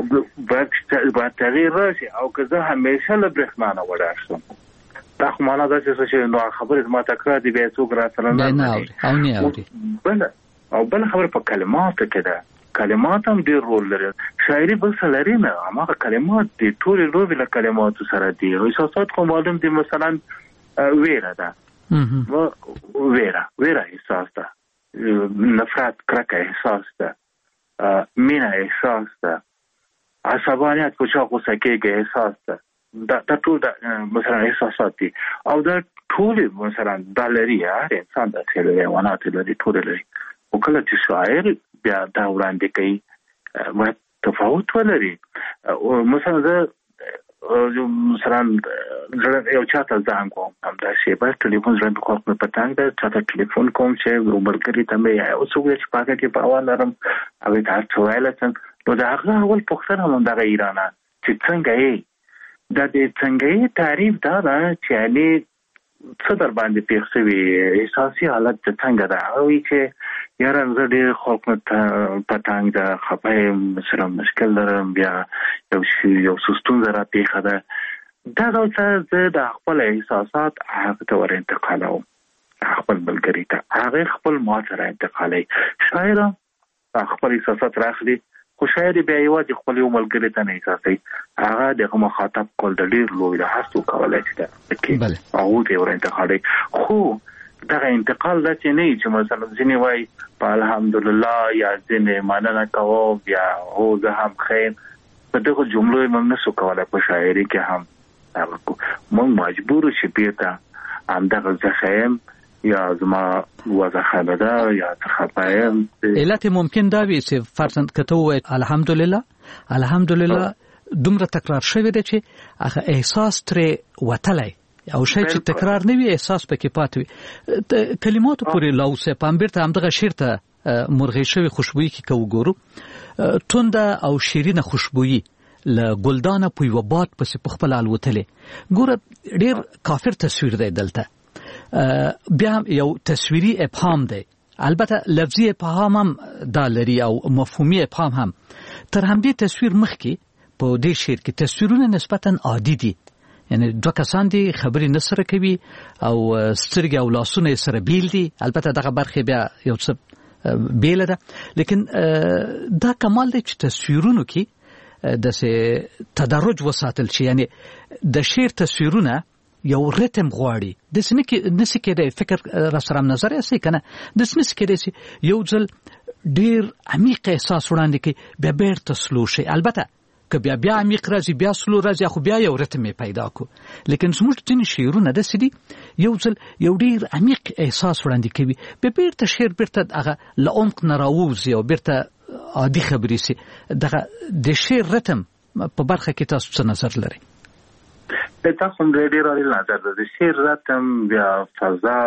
باید تغییر راشي. او که زه همیشه له برېښنا نه وډار شم دا خو معنا داسې څه چې نو خبرې زما تکرار دي بیا څوک راسره نه اوري او نه اوري. بله او بله خبره په کلماتو کې ده. کلمات هم ډېر رول لري. شاعري بل څه لري نه هماغه کلمات دي. ټولې لوبې له کلماتو سره دي. احساسات خو معلوم دي. مثلا ویره ده ویره ویره احساس ده. نفرت کرکه احساس ده. مینه احساس ده. عصبانیت په چا غوسه کېږي احساس ده. دا ټول مثلا احساسات دي او دا ټول مثلا دا لري. هر انسان داسې لري حیوانات لري ټول لري. خو کله چې شاعر بیا دا وړاندې کوي باید تفاوت ولري. مثلا زه مثلا یو چاته زنګ کوم همداسې باید ټلیفون زړه مې خوښ مې په تنګ ده چاته ټلیفون کوم چې یو ملګري ته مې یو څوک دی چې په هغه کې باور لرم هغې ته هر څه ویلی شم نو د هغه اول پوښتنه هم همدغه ایرانه چې څنګه یې دا د څنګه یې تعریف دا ده چې یعنې څه در باندې پېښ شوي احساسي حالت د څنګه ده هغه وایي چې یاره زه ډېر خوښ مې په تنګ ده خفه یم سره مشکل لرم بیا یو یو څه ستونزه را پېښه ده. دا ډول څه زه د خپل احساسات هغه ته ور انتقالوم خپل ملګري ته هغې خپل ما سره انتقالوي. شاعر خپل احساسات راخلي خو شاید بیا یوازې خپل یو ملګری ته نه احساسوي هغه دغه مخاطب کول د ډېر لوی د هڅو کولای شي چې هغه دې ورنټه خو دغه انتقال دا چې نه چې مثلا ځینې وایي په الحمدلله یا ځینې مننه کوم یا هو زه هم خیر په دغه جملو موږ نشو کولای په شاعري کې هم موږ مجبور شو بیرته همدغه زه خیم یا زما وضع خبه ده یا تخبایم علت ممکن دا وي چې فرضاً کته وای الحمدلله الحمدلله دومره تکرار شوی دی چې هغه احساس ترې وتلی او شی چې تکرار نه وي احساس پکې پاتې وي کلماتو پورې لاوسه پام بیرته همدغه شعر ته مرغی شوی خوشبوئی کې کو ګورو تونده او شیرینه خوشبوئی ل ګلدانه په یو باد پسې په خپل الوتلې ګوره ډیر کافر تصویر دی دلته بیا یو تصویری ابهام دی البته لفظي ابهام هم دا لري او مفهومي ابهام هم تر همدې تصویر مخکې په دې شعر کې تصویرونه نسبتا عادي دي یعنی دوه کسان دي خبرې نسره کوي او سترګې او لاسونه سره بیل دي البته دغه برخه بیا یو څه بیل ده لیکن دا کمال دی چې تصویرونو کې د سه تدرج وساتل شي یعنی د شعر تصویرونه یو ریتم غواړي د سنه کې نس کې د فکر را سره نظر یې کنه د سنه کې د یو ځل ډیر عمیق احساس وړاندې کوي بیا بیرته سلو شي البته که بیا بیا عمیق راځي بیا سلو راځي خو بیا یو ریتم پیدا کو لیکن زموږ ځینې شعرونه د سدي یو ځل یو ډیر عمیق احساس وړاندې کوي به بیرته شعر بیرته هغه لعمق نه راوځي او بیرته عادي خبرې سي دغه د شعر ریتم په برخه کې تاسو څه نظر لري تاسو هم ډېر اړین نظر د شعر ریتم بیا فضا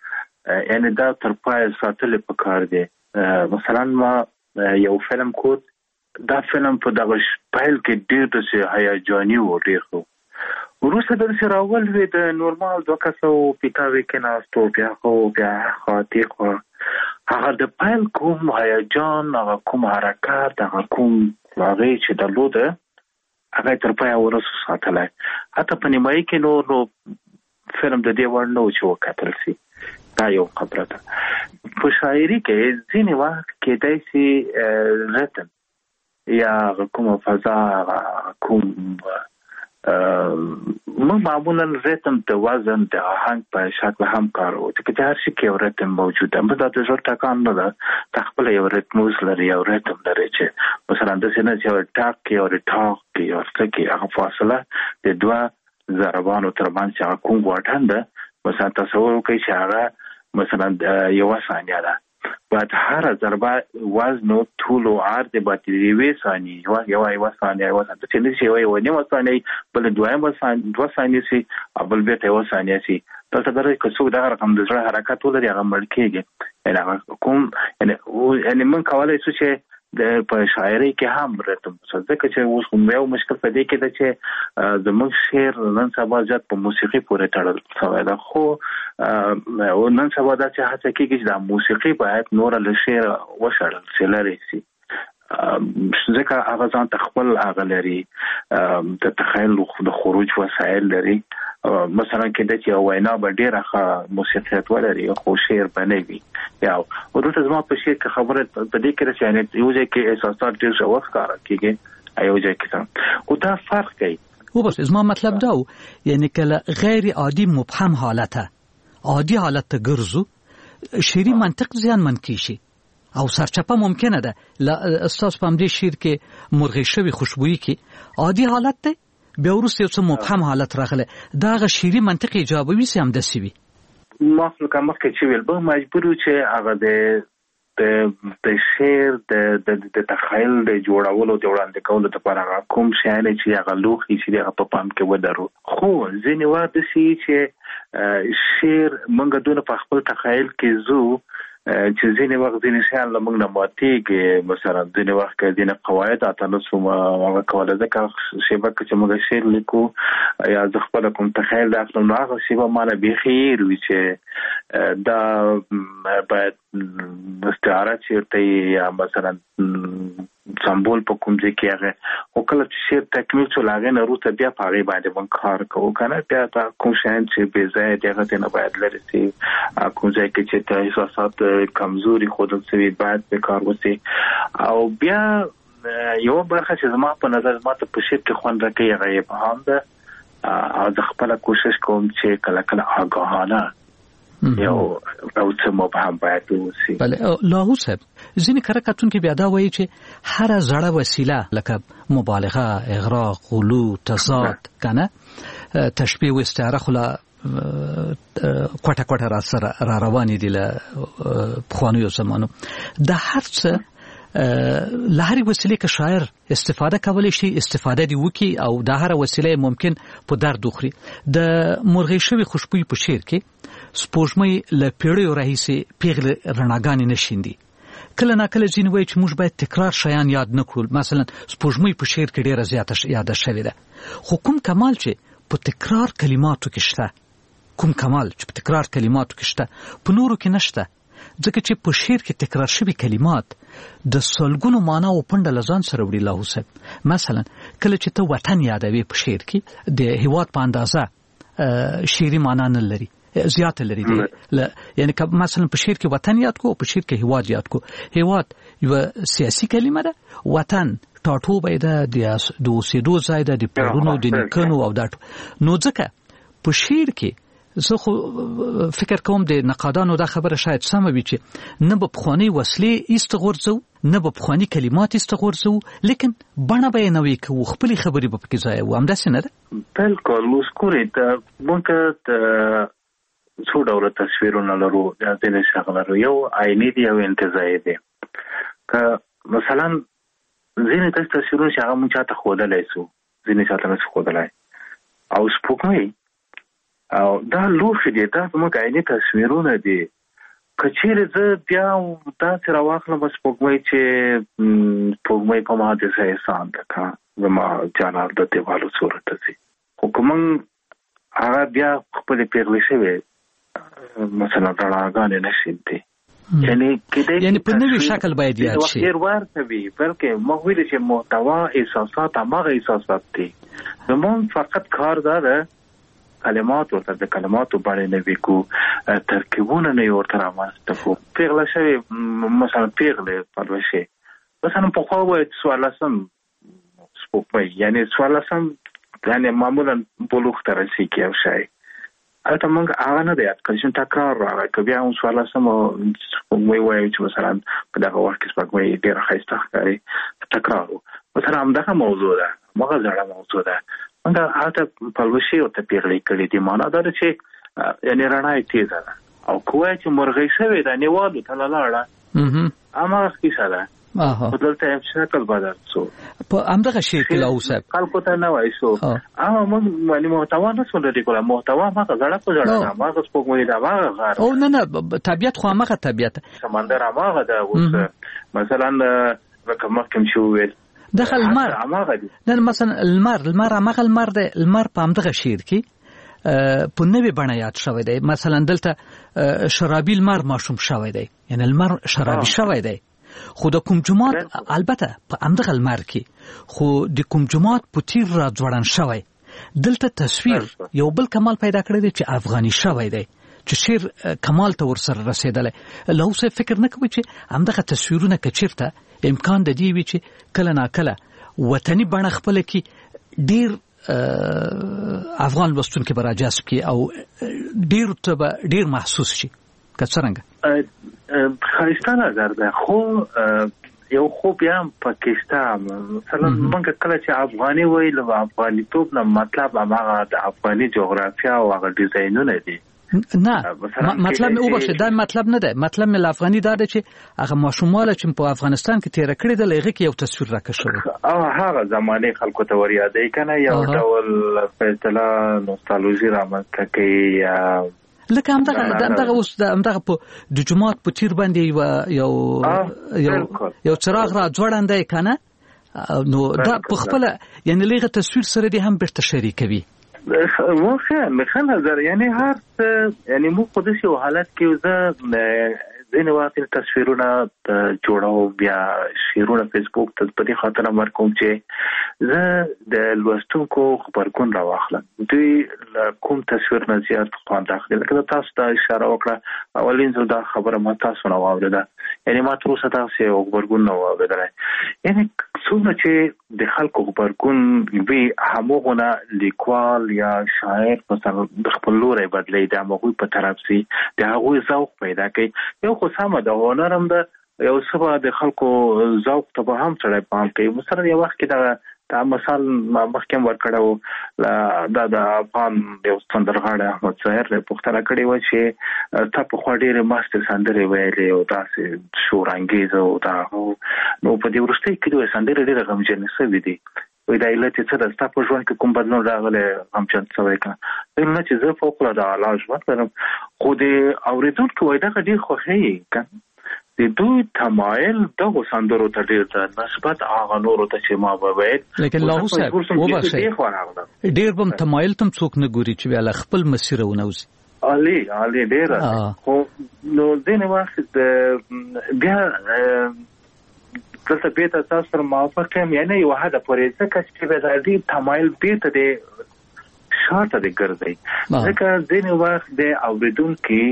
یعنی دا تر پای ساتل په کار دی مثلا ما یو فلم کوت دا فلم په دغه پایل کې ډېر د هیجاني و ډېر خو وروسته د سراول وی د نورمال دوه کسو پیټاوي کې ناستو بیا خو بیا خاطی خو هغه د پایل کوم هیجان هغه کوم حرکت هغه کوم هغه چې د لوده هغه تر پای ورسو ساتلای حتی په نیمایي کې نو نو فلم د دې وړ نو چې وکتل سي دا یو خبره ده په شاعري کې ځینې وخت کې داسې رتم یا کوم فضا کوم موږ معمولا ریتم د وزن د آهنګ په شکل هم کارو چې هر شي کې یو ریتم موجود ده مثلا د ژوند ټاکان نه ده تخپل یو ریتموس لري یو ریتم لري چې مثلا د سینې چې ټاک کې او ټاک کې او څه کې هغه فاصله د دوه ضربانو ترمنځ چې کوم واټن ده مثلا تصور وکړئ چې هغه مثلا یو ثانیه ده بعد هر ضربه وزن او طول او عرض باید یوې ثانیې یو یو یو ثانیه یو ثانیه چې نه شي یو نیمه ثانیه بل دویمه ثانیه دوه ثانیې سي بل به یو ثانیه سي تاسو درې که څو دا رقم د زړه حرکت ولري هغه مړ کېږي یعنی کوم یعنی یعنی من کولای شو چې د په شاعري کې هم رتم ځکه چې اوس کوم یو مشکل پدې کې ده چې د موږ شعر نن سبا ځات په موسیقي پورې تړل شوی ده خو او نن سبا دا چې هڅه کېږي چې د موسیقي باید نور له شعر وشړل شي لري سي ځکه هغه ځان تخپل هغه لري د تخیل د خروج وسایل لري مثلا کله چې وینا به ډیره موسیقیت ولري خو شعر بنوي یا ورته زما په شعر کې خبره په دې کې چې یو ځای کې احساسات ډیر ژور ښکارا کیږي ایو ځای کې او دا فرق کوي او بس زما مطلب دا یعنی کله غیر عادي مبهم حالته عادي حالت ته ګرځو شعري منطق زیان من کیشي او سرچپه ممکنه ده استاد په دې شعر کې مرغی شوی خوشبوئی کې عادي حالت ده بیا ورسته یو څه مبهم حالت راغله دا غ شعري منطق ایجابوي سم د سوي ما خپل مخکې چې ویل به مجبور چې هغه د د شعر د د تخیل د جوړولو د وړاندې کولو لپاره کوم شعر چې هغه لوخي چې هغه په پام کې ودرو خو ځینې وخت شي چې شعر مونږ دونه په خپل تخیل کې زو چې ځینې وخت ځینې شیان له موږ نه ماتېږي مثلا ځینې وخت کې ځینې قواعد اته نسو هغه کوله ځکه شیبه چې موږ شعر لیکو یا زه خپل کوم تخیل د اصل نو هغه شیبه مانه بخیر وي چې دا باید استعاره چیرته یا مثلا سمبول په کوم ځای کې هغه او کله چې شعر تکمیل شو لاغې نه وروسته بیا په هغې باندې موږ کار کوو که نه بیا دا کوم شیان چې بې ځایه دي هغه ته نه باید لرې شي کوم ځای کې چې احساسات کمزوري ښودل شوي باید پرې کار وشي او بیا یو برخه چې زما په نظر ماته په شعر کې خوند راکوي هغه یې په هم ده او زه خپله کوشش کوم چې کله کله آګاهانه یو راوڅه مبهم باید وسي. بله لاهور صاحب ځینې کره کتونکي بیا دا وایي چې هره زړه وسیله لکه مبالغه، اغراق، غلو، تضاد کنه تشبیه و استعاره خو لا کوټه کوټه را سره را روانې دي له پخوانیو زمانو. د هر څه له هرې وسیلې که شاعر استفاده کولی شي استفاده دې وکړي او دا هره وسیله ممکن په درد وخوري. د مرغۍ شوې خوشبویي په شعر کې سپوږمۍ له پیړیو راهیسې پیغلې رڼاګانې نه شیندي. کله ناکله ځینې وایي چې موږ باید تکرار شیان یاد نه کړو. مثلا سپوږمۍ په شعر کې ډېره زیاته یاده شوې ده، خو کوم کمال چې په تکرار کلماتو کې شته، کوم کمال چې په تکرار کلماتو کې شته په نورو کې نشته. ځکه چې په شعر کې تکرار شوي کلمات د سلګونو معنا او پنډه لزان سره وړي. لاهور صاحب مثلا کله چې ته وطن یادوي په شعر کې د هیواد په اندازه شعري معنا نه لري، زیاته لري دی. یعنی که مثلا په شعر کې وطن یاد کو او په شعر کې هیواد یاد کو. هیواد یو سیاسي کلمه ده، وطن ټاټوبی ده، د اوسېدو ځای ده، د پلرونو د نیکونو او دا. نو ځکه په شعر کې زه خو فکر کوم د نقادانو دا خبره شاید سمه وي چې نه به پخواني وسلې ایسته غورځو، نه به پخواني کلمات ایسته غورځو، لیکن بڼه به یې نوې کوو، خپلې خبرې به پکې ځای وو. همداسې نه ده؟ بلکل. اوس ګورئ موږ څو ډوله تصویرونه لرو، ځینې شغل لرو، یو عیني دی او انتزاعي دی. که مثلا ځینې داسې تصویرونه چې هغه موږ چاته ښودلی سو، ځینې چاته نه سو ښودلی. او سپوږمۍ او دا لوښي دي، دا زموږ عیني تصویرونه دي. که چیرې زه بیا داسې راواخلم سپوږمۍ چې سپوږمۍ په ما داسې احسان ده که زما جانان د دیوالو صورت ته ځي، خو که موږ هغه بیا خپلې پیغلې شوې مثلا رڼاګانې نه شیندي، یعنی په نوي شکل باید یاد شي. ډېر ورته وي، بلکې موږ ویلي چې محتوا احساسات هماغه احساسات دي. زموږ فقط کار دا ده کلمات ورته د کلماتو باندې نوي کو، ترکیبونه نه ورته رامنځته کو. پیغله شوې مثلا پیغلې پلوشې مثلا پخوا وایي څوارلسم سپوږمۍ، یعنی څوارلسم یعنی معمولا بلوغ ته رسېږي یو شی. هلته موږ هغه نه دی یاد کړی چې تکرار راغی. که بیا هم څوارلسم سپوږمۍ وایو چې مثلا په دغه وخت کې سپوږمۍ ډېره ښایسته ښکاري، تکرار و. مثلا همدغه موضوع ده، هماغه زړه موضوع ده. موږ هلته پلوشې ورته پیغلې کړي دي. معنا دا ده چې یعنې رڼا یې تېزه ده. او که وایي چې مرغۍ شوې ده نیوالو ته لاړه، هماغه کیسه ده. خو دلته یې شکل بدل شو. په همدغه شعر کې لاهور صاحب خلکو ته نه وایي شو. اما موږ یعنې محتوا نه شو لرې کولی. محتوا هماغه زړه په زړه ده، هماغه سپوږمۍ ده، هماغه غر. او نه نه طبیعت خو هماغه طبیعت ده. سمندر هماغه ده. اوس مثلا لکه مخکې مې چې وویل دغه لمر نه، مثلا المر المر هماغه لمر دی. المر په همدغه شعر کې په نوې بڼه یاد شوی دی. مثلا دلته شرابي لمر ماشوم شوی دی، یعنی لمر شرابي شوی دی. خو د کوم جماعت البته په همدغه لمر کې خو د کوم جماعت په تیر را ځوړن شوی. دلته تصویر یو بل کمال پیدا کړی دی چې افغاني شوی دی، چې شعر کمال ته ورسره رسېدلی. لاهور صاحب فکر نه کوي چې همدغه تصویرونه که چېرته امکان د دې وي چې کله ناکله وطني بڼه خپله کړي، ډېر افغان لوستونکي به راجذب کړي او ډېرو ته به ډېر محسوس شي. که څرنګه ښایسته نظر ده. خو یو خو بیا هم پکې شته. مثلا موږ کله چې افغاني وایي له افغانیتوب نه مطلب هماغه د افغاني جغرافیا او هغه ډیزاینونه دي. نه مطلب او بخښه دا مطلب نه ده. مطلب مې افغاني دا ده چې هغه ماشوماله چې په افغانستان کې تیر کړی د لغه کې یو تصویر راکښو او هغه زمانه خلکو ته ور یادې کنه یو ډول فیصله نوستالژي رامنځته کوي. لکه همدغه همدغه اوس همدغه په د جماعت په تیر باندې یو یو یو چراغ را ځوړندای کنه، نو دا په خپل یعنی لغه تصویر سره دې هم برته شریکوي. واخه مخه نظر یعنی هر یعنی مو په دې یو حالت کې زه ځینې وخت تصویرونه جوړو، بیا شعرونه فیسبوک ته په دې خاطر امر کوم چې زه د لوستونکو خبرګون راواخلم. دوی کوم تصویر نه زیات خوند اخلي. لکه تاسو ته اشاره وکړه اولین ځل دا خبره ما تاسو نه واورېده، یعنی ما تر اوسه تاسو یو خبرګون نه واورېدلی. یعنی څومره چې د خلکو خبرګون وی همغونه لیکوال یا شاعر مثلا د خپل لوري بدلی د هغه په طرف سي د هغه ذوق پیدا کوي یو خو سم د هنرم د یو څه د خلکو ذوق ته هم سره پام کوي مثلا یو وخت کې دا دا مثال مخکې ورکړو دا د افغان یو سندرغاړی احمد ظاهر له پښتنه کړي و چې تاسو خو ډېر ماستر سندري ویلې او تاسو شورانګیز او دا نو په دې ورسته کې دوی سندري ډېر غمجن شوي دي وای دا علت څه د تاسو په ژوند کې کوم بدلون راغلی غمجن شوی کا نو چې زه فوق العاده علاج وکړم خو دې اوریدونکو وای دا ډېر خوښي کنه د دوی تمایل دغه سندرو ته ډیر د نسبت هغه نورو ته چې ما وویل لیکن له اوسه وبخښه ډیر بم تمایل تم څوک نه ګوري چې بیا خپل مسیر ونوزي علي علي ډیر خو نو دینه وخت بیا دلته بیت تاسو سره موافق یم یعنی یو هدا پرې څه چې به د دې تمایل بیت د شاته د ګرځي ځکه دینه وخت د اوریدونکو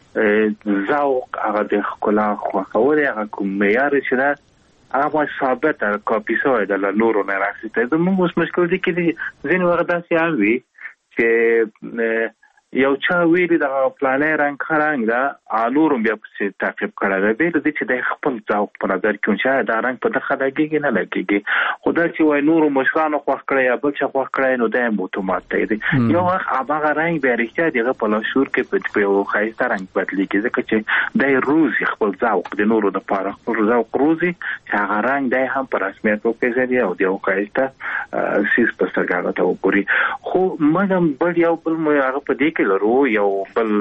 ذوق هغه د خلا خوښول هغه کوم معیار چې دا هغه ثابت کاپی شوی د نورو نه راځي ته موږ اوس مشکل دي کې ځین وخت داسې اوي چې یو چا ویلي د پلانې رنگ خرنګ دا الورم بیا په تعقیب کړه به د دې چې د خپل ذوق په نظر کې چې دا رنگ په دغه لګيږي نه لګيږي خدای چې وای نورو مشرانو خوښ کړی یا بل څه خوښ کړی نو د اتومات دی یو وخت هغه رنگ به رښتیا دغه په لاشور کې په یو خایسته رنگ بدلېږي ځکه چې د روزي خپل ذوق د نورو د پاره خپل ذوق روزي چې هغه رنگ د هم په رسمیت په پیژني او د یو خایسته سیس په سترګو ته وګوري خو مګم بل یو بل مې هغه په دې لرو یو بل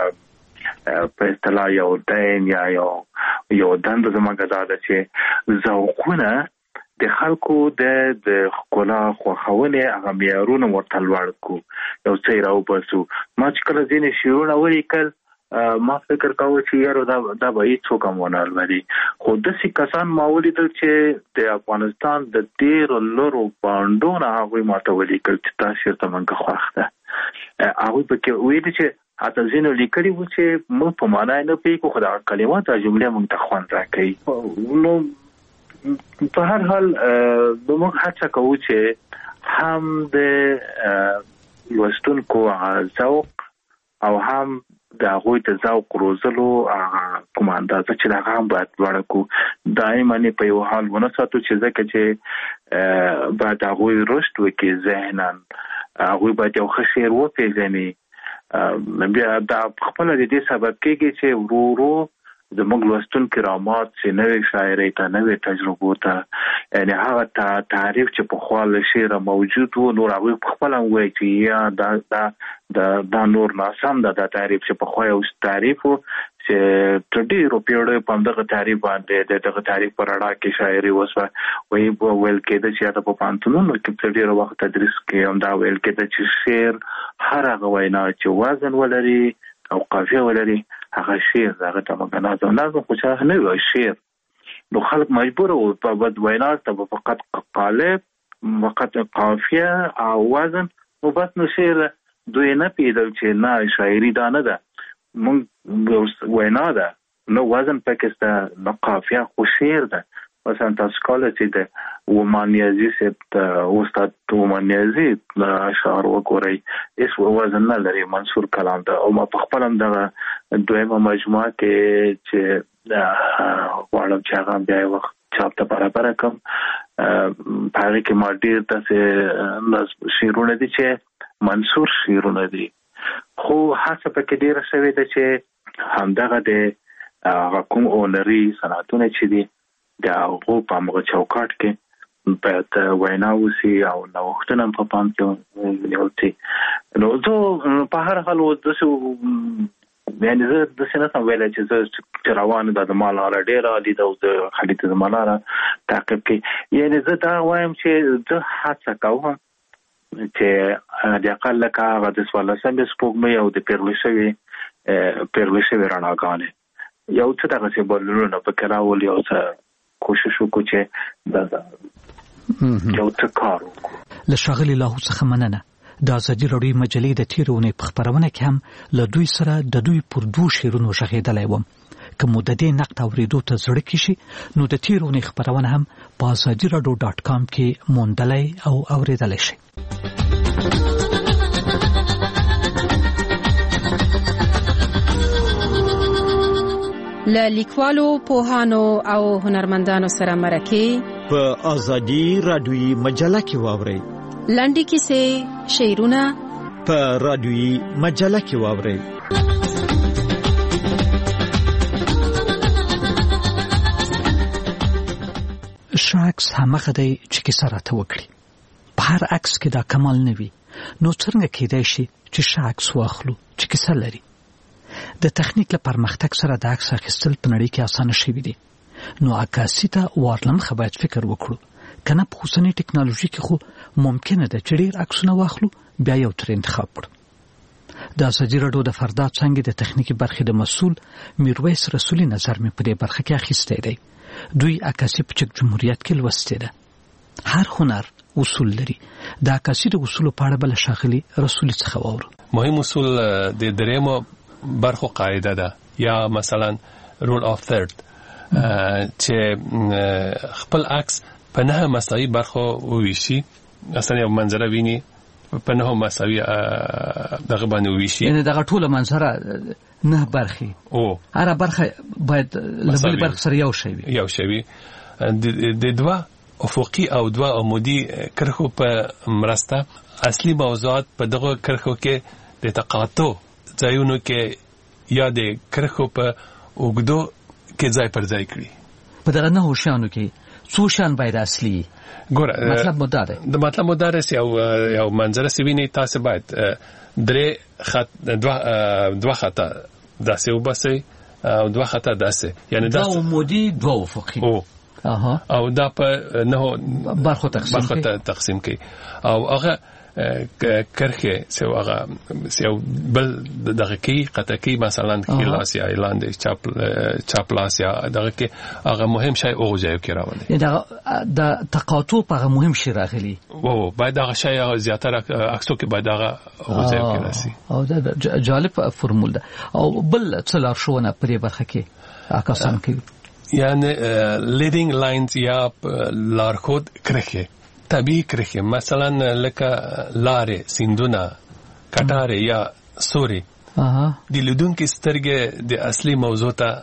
په اصطلاح یو دین یا یو یو دند زموږ دا چې ذوقونه د خلکو د د خلا خوښونه هغه معیارونه ورته لوړ کو یو څه راو بسو ما چې کله ځینې شعرونه ولیکل ما فکر کاوه چې یاره دا دا به هیڅ کوم ونه لري خو داسې کسان ما ولیدل چې د افغانستان د ډېرو لرو باندونه هغوی ماته ولیکل چې تاسو ته موږ خوښ ده هغوی پکې ویلي چې حتی ځینو لیکلي وو چې موږ په معنا نه پوهېږو خو دغه کلمات او جملې موږ ته خوند راکوي نو په هر حال موږ هڅه کوو چې هم د لوستونکو ذوق او هم د هغوی د ذوق روزلو کوم اندازه چې هغه هم باید لوړه کړو دایما په یو حال ونه ساتو چې ځکه چې باید هغوی رشد وکړي ذهنا هغوی باید یو ښه شعر وپېژني بیا دا خپله د دې سبب کېږي چې ورو ورو زموږ لوستونکي رامات چې نوې شاعرۍ ته نوې تجربو ته یعنې هغه تعریف چې پخوا له شعره موجود و نور هغوی پخپله هم وایي چې یا دا دا دا نور ناسم ده دا تعریف چې پخوا یو تعریف و چې تر ډېرو پیړیو په همدغه تعریف باندې د دغه تعریف په رڼا کې شاعري وسوه وایي ویل کېده چې یا د په پوهنتونونو کې تر ډېره وخت تدریس کې همدا ویل کېده چې شعر هر هغه وینا چې وزن ولري او قافیه ولري هغه شعر هغه ته موږ نظم نظم خو چې نه وي شعر نو خلک مجبور وو په بد وینا ته فقط قالب فقط قافیه او وزن او بس نو شعر دوی نه پیدل چې نه شاعري دا نه ده مونږ وینا ده نو وزن پکسته نو قافیه خو شعر ده مثلا تاسو کله چې د ومانیازي سپت استاد ومانیازي اشعار وګورئ اس وزن نه لري منصور کلام ده او ما په خپل هم دغه دویمه مجموعه کې چې غواړم چې هغه بیا وخت چاپ ته برابر کړم په هغه کې ما ډېر داسې شعرونه دي چې منصور شعرونه دي خو هڅه پکې ډېره شوې ده چې همدغه د هغه کوم هنري صنعتونه چې دي د هغو په همغه چوکاټ کې باید وینا وسي او نوښتونه هم په پام کې ونیول شي نو زه په هر حال داسې یعنې زه داسې نه شم ویلی چې زه چې روان دا د ما لاره ډېره عالي ده او د خلید زما لاره تعقیب کوي یعنې زه دا وایم چې زه هڅه کوم چې د اقل لکه هغه د څوارلسمې سپوږمۍ او د پیغلې شوې پیغلې شوې رڼاګانې یو څه دغسې بدلونونه پکې راولي او څه کوشش وکړو چې دا یو څه کار وکړو له ښاغلي لاهو څخه مننه د ازادي راډیو مجلې د تېرې اونۍ په خپرونه کې هم له دوی سره د دوی پر دوو شعرونو غږېدلی وم که مو د دې نقد اوریدو ته زړه کې شي نو د تیرونی خبرونه هم په ازادي راډیو ډاټ کام کې موندلای او اوریدلای شي. له لیکوالو، پوهانو او هنرمندانو سره مرکه په ازادي راډیوي مجله کې واورئ. لنډې کیسې، شعرونه په راډیوي مجله کې واورئ. شاکس همغه دی چې کیسه راته وکړي. په هر عکس کې دا کمال نه وي نو څنګه کېدای شي چې شاکس واخلو چې کیسه لري؟ د تخنیک له پرمختګ سره د عکس اخیستل په نړۍ کې اسانه شوي دي نو عکاسي ته ورلمخه باید فکر وکړو کنه په اوسنۍ ټکنالوژي کې خو ممکنه ده چې ډېر عکسونه واخلو بیا یو تر انتخاب کړو. د ازادي راډیو د فردا څنګه د تخنیکی برخې د مسؤل میرویس رسولي نظر مې په دې برخه کې اخیستی دی. دوی عکاسي په چک جمهوریت کې لوستې ده. هر هنر اصول لري. د عکاسي د اصول په اړه بل شاغلي رسولي څخه واورو. مهم اصول د درېمو برخو قاعده ده یا مثلا رول اف ثرد چې خپل عکس په نه مساوي برخو وویشي. اصلا یو منظره ویني په نه مساوي دغه باندې وویشي، یعنی دغه ټوله منظره نه برخي او هر برخه باید لبل برخ سره یو شی وي یو شی وي. د دوه افقي او دوه عمودي کرښو په مرسته اصلي موضوعات په دغه کرښو کې د تقاطع ځایونو کې یا د کرښو په اوږدو کې ځای پر ځای کړي. په دغه نه شانو کې څو شان باید اصلي ګوره مطلب مدار د مطلب مدار یو یو منظره سوینه تاسو باید درې خط دوه دوه خطا داسې وباسي او دوه خطا داسې یعنی دا عمودي دوه افقي او اها او دا په نه برخو تقسیم برخو تقسیم کوي او هغه کرخه سو هغه سو بل دغه کې قطعه کې مثلا کلاس یا اعلان چاپ چاپلاس یا دغه کې هغه مهم شی او ځای کې راولي. دا د تقاطع په مهم شی راغلي او باید هغه شی زیاتره عکسو کې باید هغه او ځای کې راسي. او دا جالب فرمول ده. او بل څه لار شوونه پرې برخه کې اکاسان کې یعنی لیدینګ لاینز یا لارخود کرخه طبیعي کرخه مثلا لکه لارې، سیندونه، کټاره یا سوري د لیدونکو سترګې د اصلي موضوع ته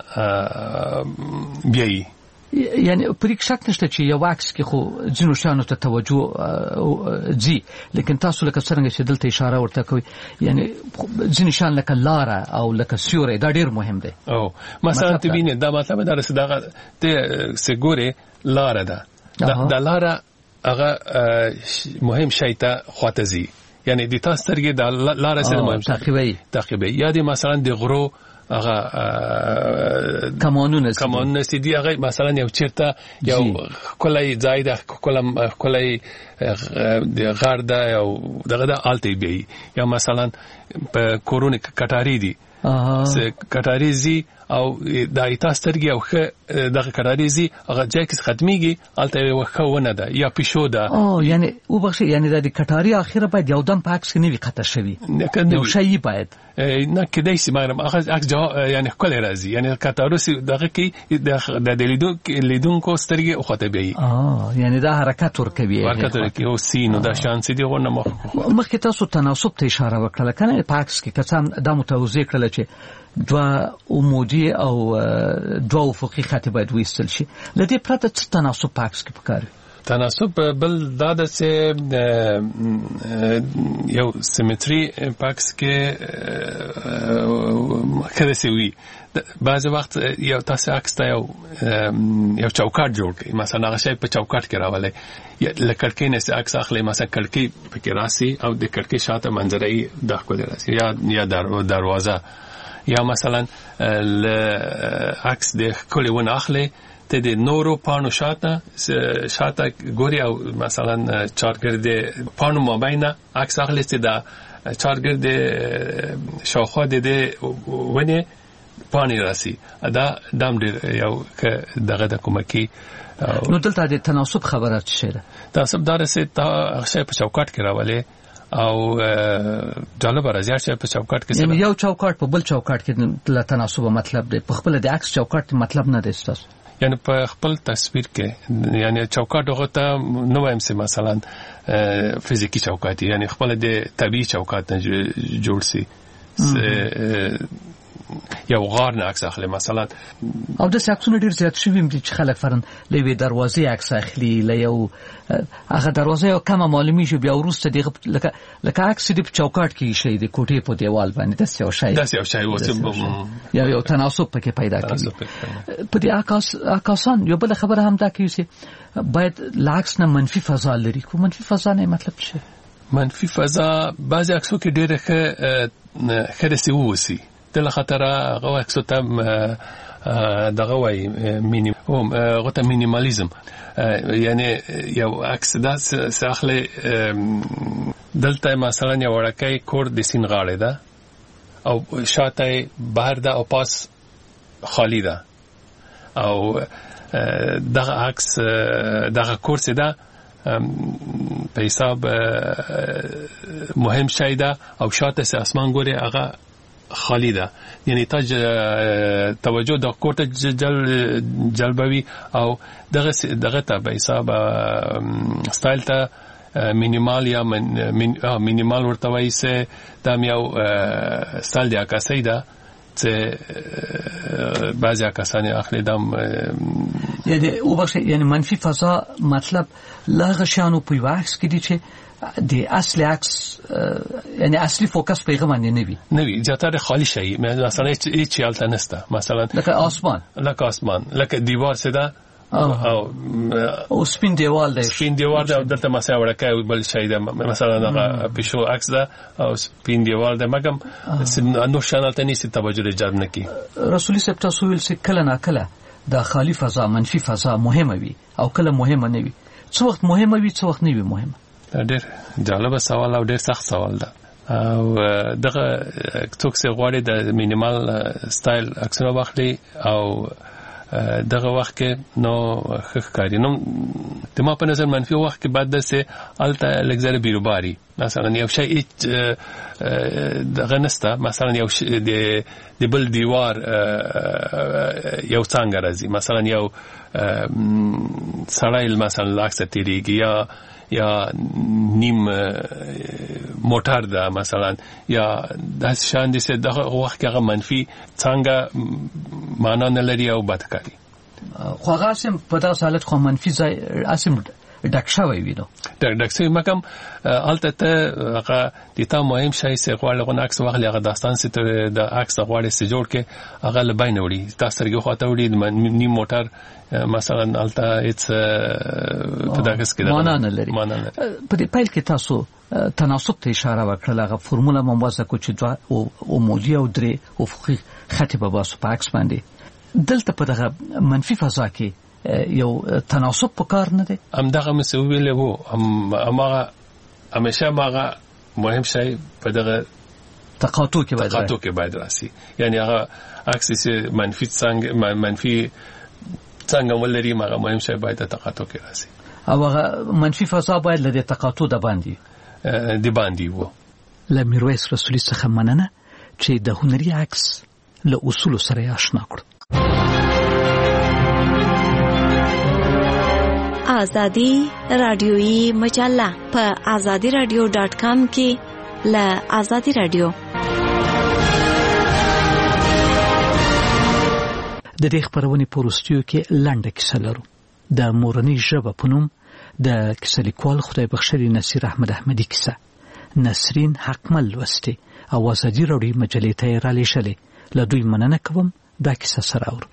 بیایي. یعنی پرې شک نشته چې یو عکس کې خو ځینو شانو ته توجه ځي، لیکن تاسو لکه څنګه چې دلته اشاره ورته کوي یعنی ځینې شان لکه لاره او لکه سیوری دا ډېر مهم دی. او مثلا ته وینې دا مطلب دا رسې دغه ته سګورې لاره ده دا لاره هغه مهم شی ته خواته ځي یعنی د تاسو سترګې د لاره سره مهم تعقیبي تعقیبي یا د مثلا د غرو هغه کمانونه کمانونه سیدي هغه مثلا یو چیرته یو کولای ځای ده کولم کولای د غار ده او دغه د الټي بي یا مثلا په کورونه کټاری دي کټاریزي او د ایتا سترګي او دغه کټاریزي هغه ځای کې ختميږي الته یو خونه ده یا پښو ده. او یعنی او بخښي یعنی د کټاری اخیره باید یو دم پاکس نه وي خطر شوی نو شي باید نه کدی سي مګر هغه اکس یعنی کله راځي یعنی کټاروسي دغه کې د لیدو لیدونکو سترګي او خطه بي اه یعنی دا حرکت ورکوي حرکت ورکوي او سینو دا شانس دي غو نه مخ مخکې تاسو تناسب ته اشاره وکړه کنه پاکس کې کسان د متوازی کړل چې دوه عمودي او دوه افقي خط باید وېستل شي. لدې پرته څه تناسب پاکس کې پکاري؟ تناسب بل دا د یو سیمټري پاکس کې کله سی وي بعض وخت یو تاسو عکس ته یو یو چوکاټ جوړ کړئ مثلا هغه شی په چوکاټ کې راولئ لکه کړکۍ نه عکس اخلي مثلا کړکۍ پکې راسي او د کړکۍ شاته منظره یې د ښکلې راسي یا یا دروازه یا مثلا ل عکس د کلی ون اخلي ته د نورو پانو شاته شاته ګوري او مثلا چارګرد پانو مابینه عکس اخلي چې دا چارګرد شاوخوا د ونه پانی راسي دا دام ډیر یو دغه د کومکی نو دلته د تناسب خبره شي ده. تناسب دار سه تا شی په چوکاټ کې راولي او جالب راځي چې په چوکاټ کې یعنی یو چوکاټ په بل چوکاټ کې لا تناسب مطلب دی په خپل د عکس چوکاټ مطلب نه دی تاسو یعنی په خپل تصویر کې یعنی چوکاټ هغه ته نو وایم چې مثلا فزیکی چوکاټ یعنی خپل د طبيعي چوکاټ نه جوړ سي یو غار نه عکس اخلي مثلا او د ساکسونه ډیر زیات شوی دي چې خلک فرن لوي دروازې عکس اخلي ل یو هغه دروازه یو کمه معلومي شو بیا ورسته دی لکه لکه عکس دی په چوکاټ کې شي دی کوټې په دیوال باندې د سیو شای د سیو شای وته یا یو تناسب پکې پیدا کړي په دې عکس عکسان یو بل خبره هم دا کوي چې باید لاکس نه منفي فضا لري کو منفي فضا نه مطلب څه منفي فضا بعض عکسو کې ډېر ښه خرسي ووسی د خطر هغه عکسو ته دغه وای مینی او غته مینیمالیزم یعنی یو عکس دا ساخله دلته مثلا یو ورکه کور د سین غاړه ده او شاته بهر ده او پاس خالی ده او دغه عکس دغه کورس ده په حساب مهم شی ده او شاته سه اسمان ګوري هغه خالی ده یعنی تا توجه د کوټه جل جلبوي او دغه دغه ته په حساب سټایل ته مینیمال یا مینیمال ورته وایي سه د یو سټایل دی عکاسي ده چې بعضی کسانی اخلي دم یعنی او بخش یعنی منفی فضا مطلب لاغه شانو په واکس کې دي چې د اصلي عکس یعنی اصلي فوکس پیغام نه نوي نوي زیاتره خالی شي مثلا هیڅ حالت نشته مثلا لکه آسمان لکه آسمان لکه دیوار سده او او سپین دیوال دی سپین دیوال دی دلته مسا ورکه بل شي ده مثلا دغه پښو عکس ده او سپین دیوال ده مګم نو شانالته نيسي توجه جلب نکي رسولي صاحب تاسو ویل چې کله نه کله د خالی فضا منفي فضا مهمه وي او کله مهمه نه وي څو وخت مهمه وي څو وخت نه وي مهمه ډېر جالب سوال او ډېر سخت سوال ده او دغه څوک څه غواړي د مینیمال سټایل عکسونه واخلي او دغه وخت کې نو ښکاری نو د ما په نظر منفي وخت کې بعد سه الته لګزره بیروباري مثلا یو شی دغه نسته مثلا یو د بل دیوار یو څنګه راځي مثلا یو سړی مثلا لاکس تیریږي یا یا نیم موټر ده مثلا یا د شان دي چې دغه وخت کې هغه منفي څنګه معنا نه لري او بدکاري خو هغه سم په تاسو حالت خو منفي ځای اسیم ډکشاوي وینو ډک ډکسي مکم الته ته هغه د تا مهم شای سه غواړي غو عکس واخلي هغه داستان سي ته د عکس غواړي سي جوړ کې هغه لباین وړي تاسو سره خواته وړي نیم موټر مثلا الته اټس په دغه کې معنا نه لري په دې پایل کې تاسو تناسب ته اشاره وکړه هغه فرموله موازه کو چې دوا او موجي او درې افقي خط په واسو په عکس باندې دلته په دغه منفي فضا کې یو تناسب پکار نه دی ام دغه مسویل وو ام امغه همیشه ماغه مهم شی په دغه تقاطع کې باید تقاطع کې باید راسي یعنی هغه عکس منفي څنګه منفي څنګه ولري ماغه مهم شی باید تقاطع کې راسي او هغه منفي فضا باید له تقاطع د باندې د باندې وو لمیرویس رسولي څخه مننه چې د هنري عکس له اصول سره آشنا کړ آزادی رادیویی مجله په آزادی رادیو ډاټ کام کې ل آزادی رادیو د دې خبرونې پروستیو کې لنډه کیسه لرو د مورنۍ ژبه په نوم د کیسه لیکوال خدای بخښلي نصیر احمد احمدي کیسه نسرین حقمل لوستي او آزادی رادیو مجلې ته را لېږلې له دوی مننه کوم دا کیسه سره اورو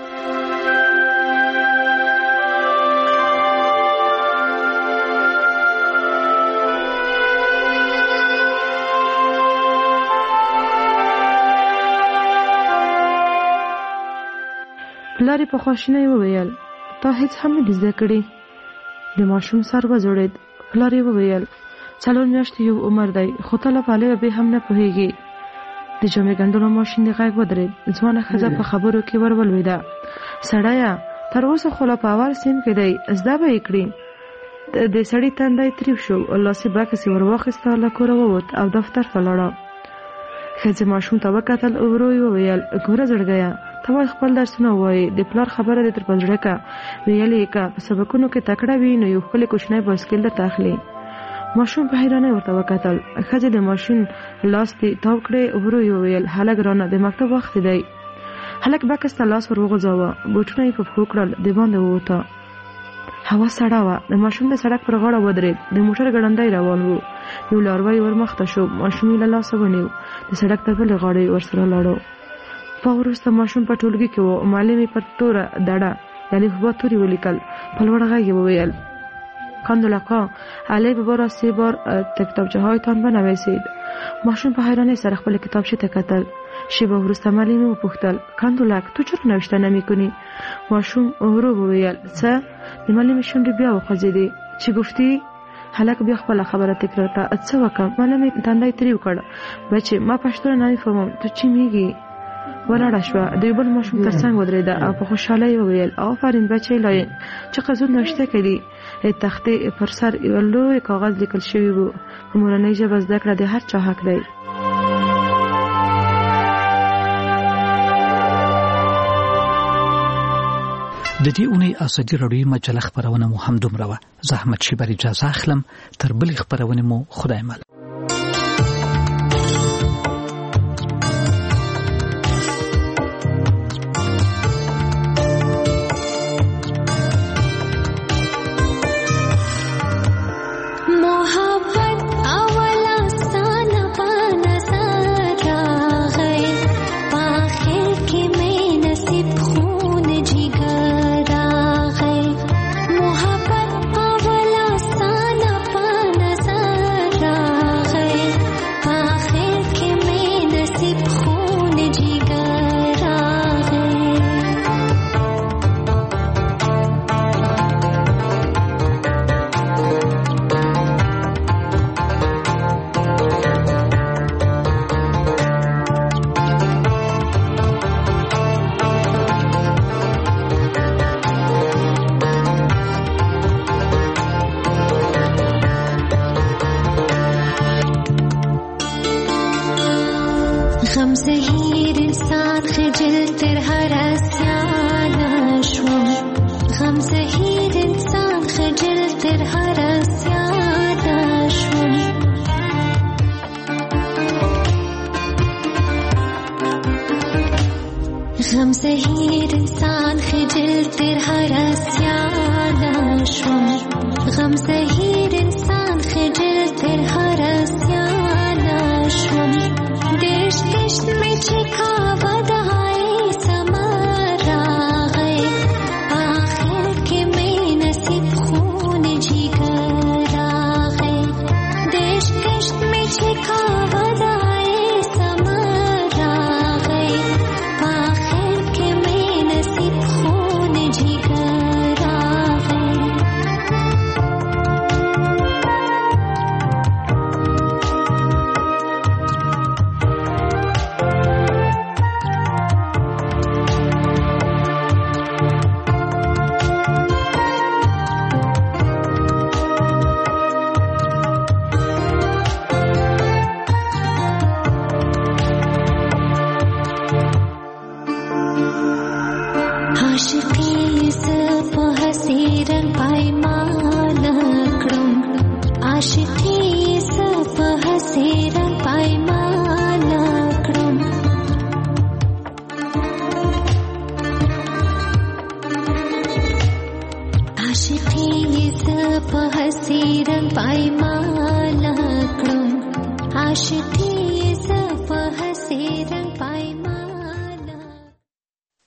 پلاری په خواشینۍ وویل تا هیڅ هم نه زده کړې د ماشوم سر وځړېد پلاری وویل څلور میاشتې یو عمر دی خو ته له پاله به هم نه پوهېږي د جامې ګنډلو ماشین د غږ ودرېد ځوانه ښځه په خبرو کې ورولوېده سړیه تر اوسه خو لا په اول سیم کې دی زده به یې کړي د سړي تندی تریو شو او لاسي بکس ور واخیسته له کوره ووت او دفتر ته لاړه. ښځې ماشوم ته وکتل او ورو یې وویل ګوره زړګیه ته باید خپل درسونه ووایې د پلار خبره دې تر په زړه که ویلې که په سبقونو کې تکړه وي نو یو ښکلی کوچنی بایسکل درته اخلي. ماشوم په حیرانۍ ورته وکتل. ښځې د ماشین لاس دې تاو کړې ورو یې وویل هلک رانه د مکتب وخت دی. هلک بکس ته لاس ور وغځاوه بوټونه یې په پښو کړل د باندې ووته. هوا سړه وه. د ماشوم د سړک پر غاړه ودرېد. د موټر ګړندی روان و. یو لاروی ور مخته شو. ماشوم یې له لاسه ونیو. د سړک تر بلې غاړې ورسره لاړو. په وروسته ماشوم په ټولګي کې و. معلم یې په توره دړه یعنې په تورې ولیکل. په لوړ غږ یې وویل کاندولقا علی بابا را سه بار کتابچه هایتان بنویسید. ماشوم په حیرانی سره خپل کتابچه ته کتل. شیبه وروسته معلم یې وپوښتل کاندولک تو چرا نوشته نمی‌کنی؟ ماشوم ورو وویل څه؟ د معلم شونډې بیا وخوځېدې. چې گفتی؟ هلک بیا خپله خبره تکرار کړه. څه وکړم؟ معلم یې تندی تریو کړ. بچې ما پښتو نمی‌فهمم تو چی میگی؟ ولاړه شوه. د یو بل ماشوم تر څنګ ودرېده او په خوشحالۍ وویل آفرین بچی لاین چقدر زود نوشته کړي. تختې پر سر یو لوی کاغذ لیکل شوی و. په مورنۍ ژبه زده کړه د هر چا حق دی. د دې اونۍ ازادي راډیو مجله خبرونه مو هم دومره وه. زه احمد شیبر اجازه اخلم. تر بلې خبرونه مو خدای مل. غم زهیر انسان خجل تر هر اسیان شوم. غم زهیر انسان خجل تر هر اسیان شوم. دشت دشت میں چکا ودائی سمر آگئے آخر کے میں نصیب خون جگر آگئے. دشت دشت میں چکا ودائی سمر آگئے آخر کے میں نصیب خون جگر آگئے. عاشقی ز په هسې رنګ پایمان کړم. عاشقی ز په هسې رنګ پایمان کړم. عاشقی ز په هسې رنګ پایمان کړم. عاشقی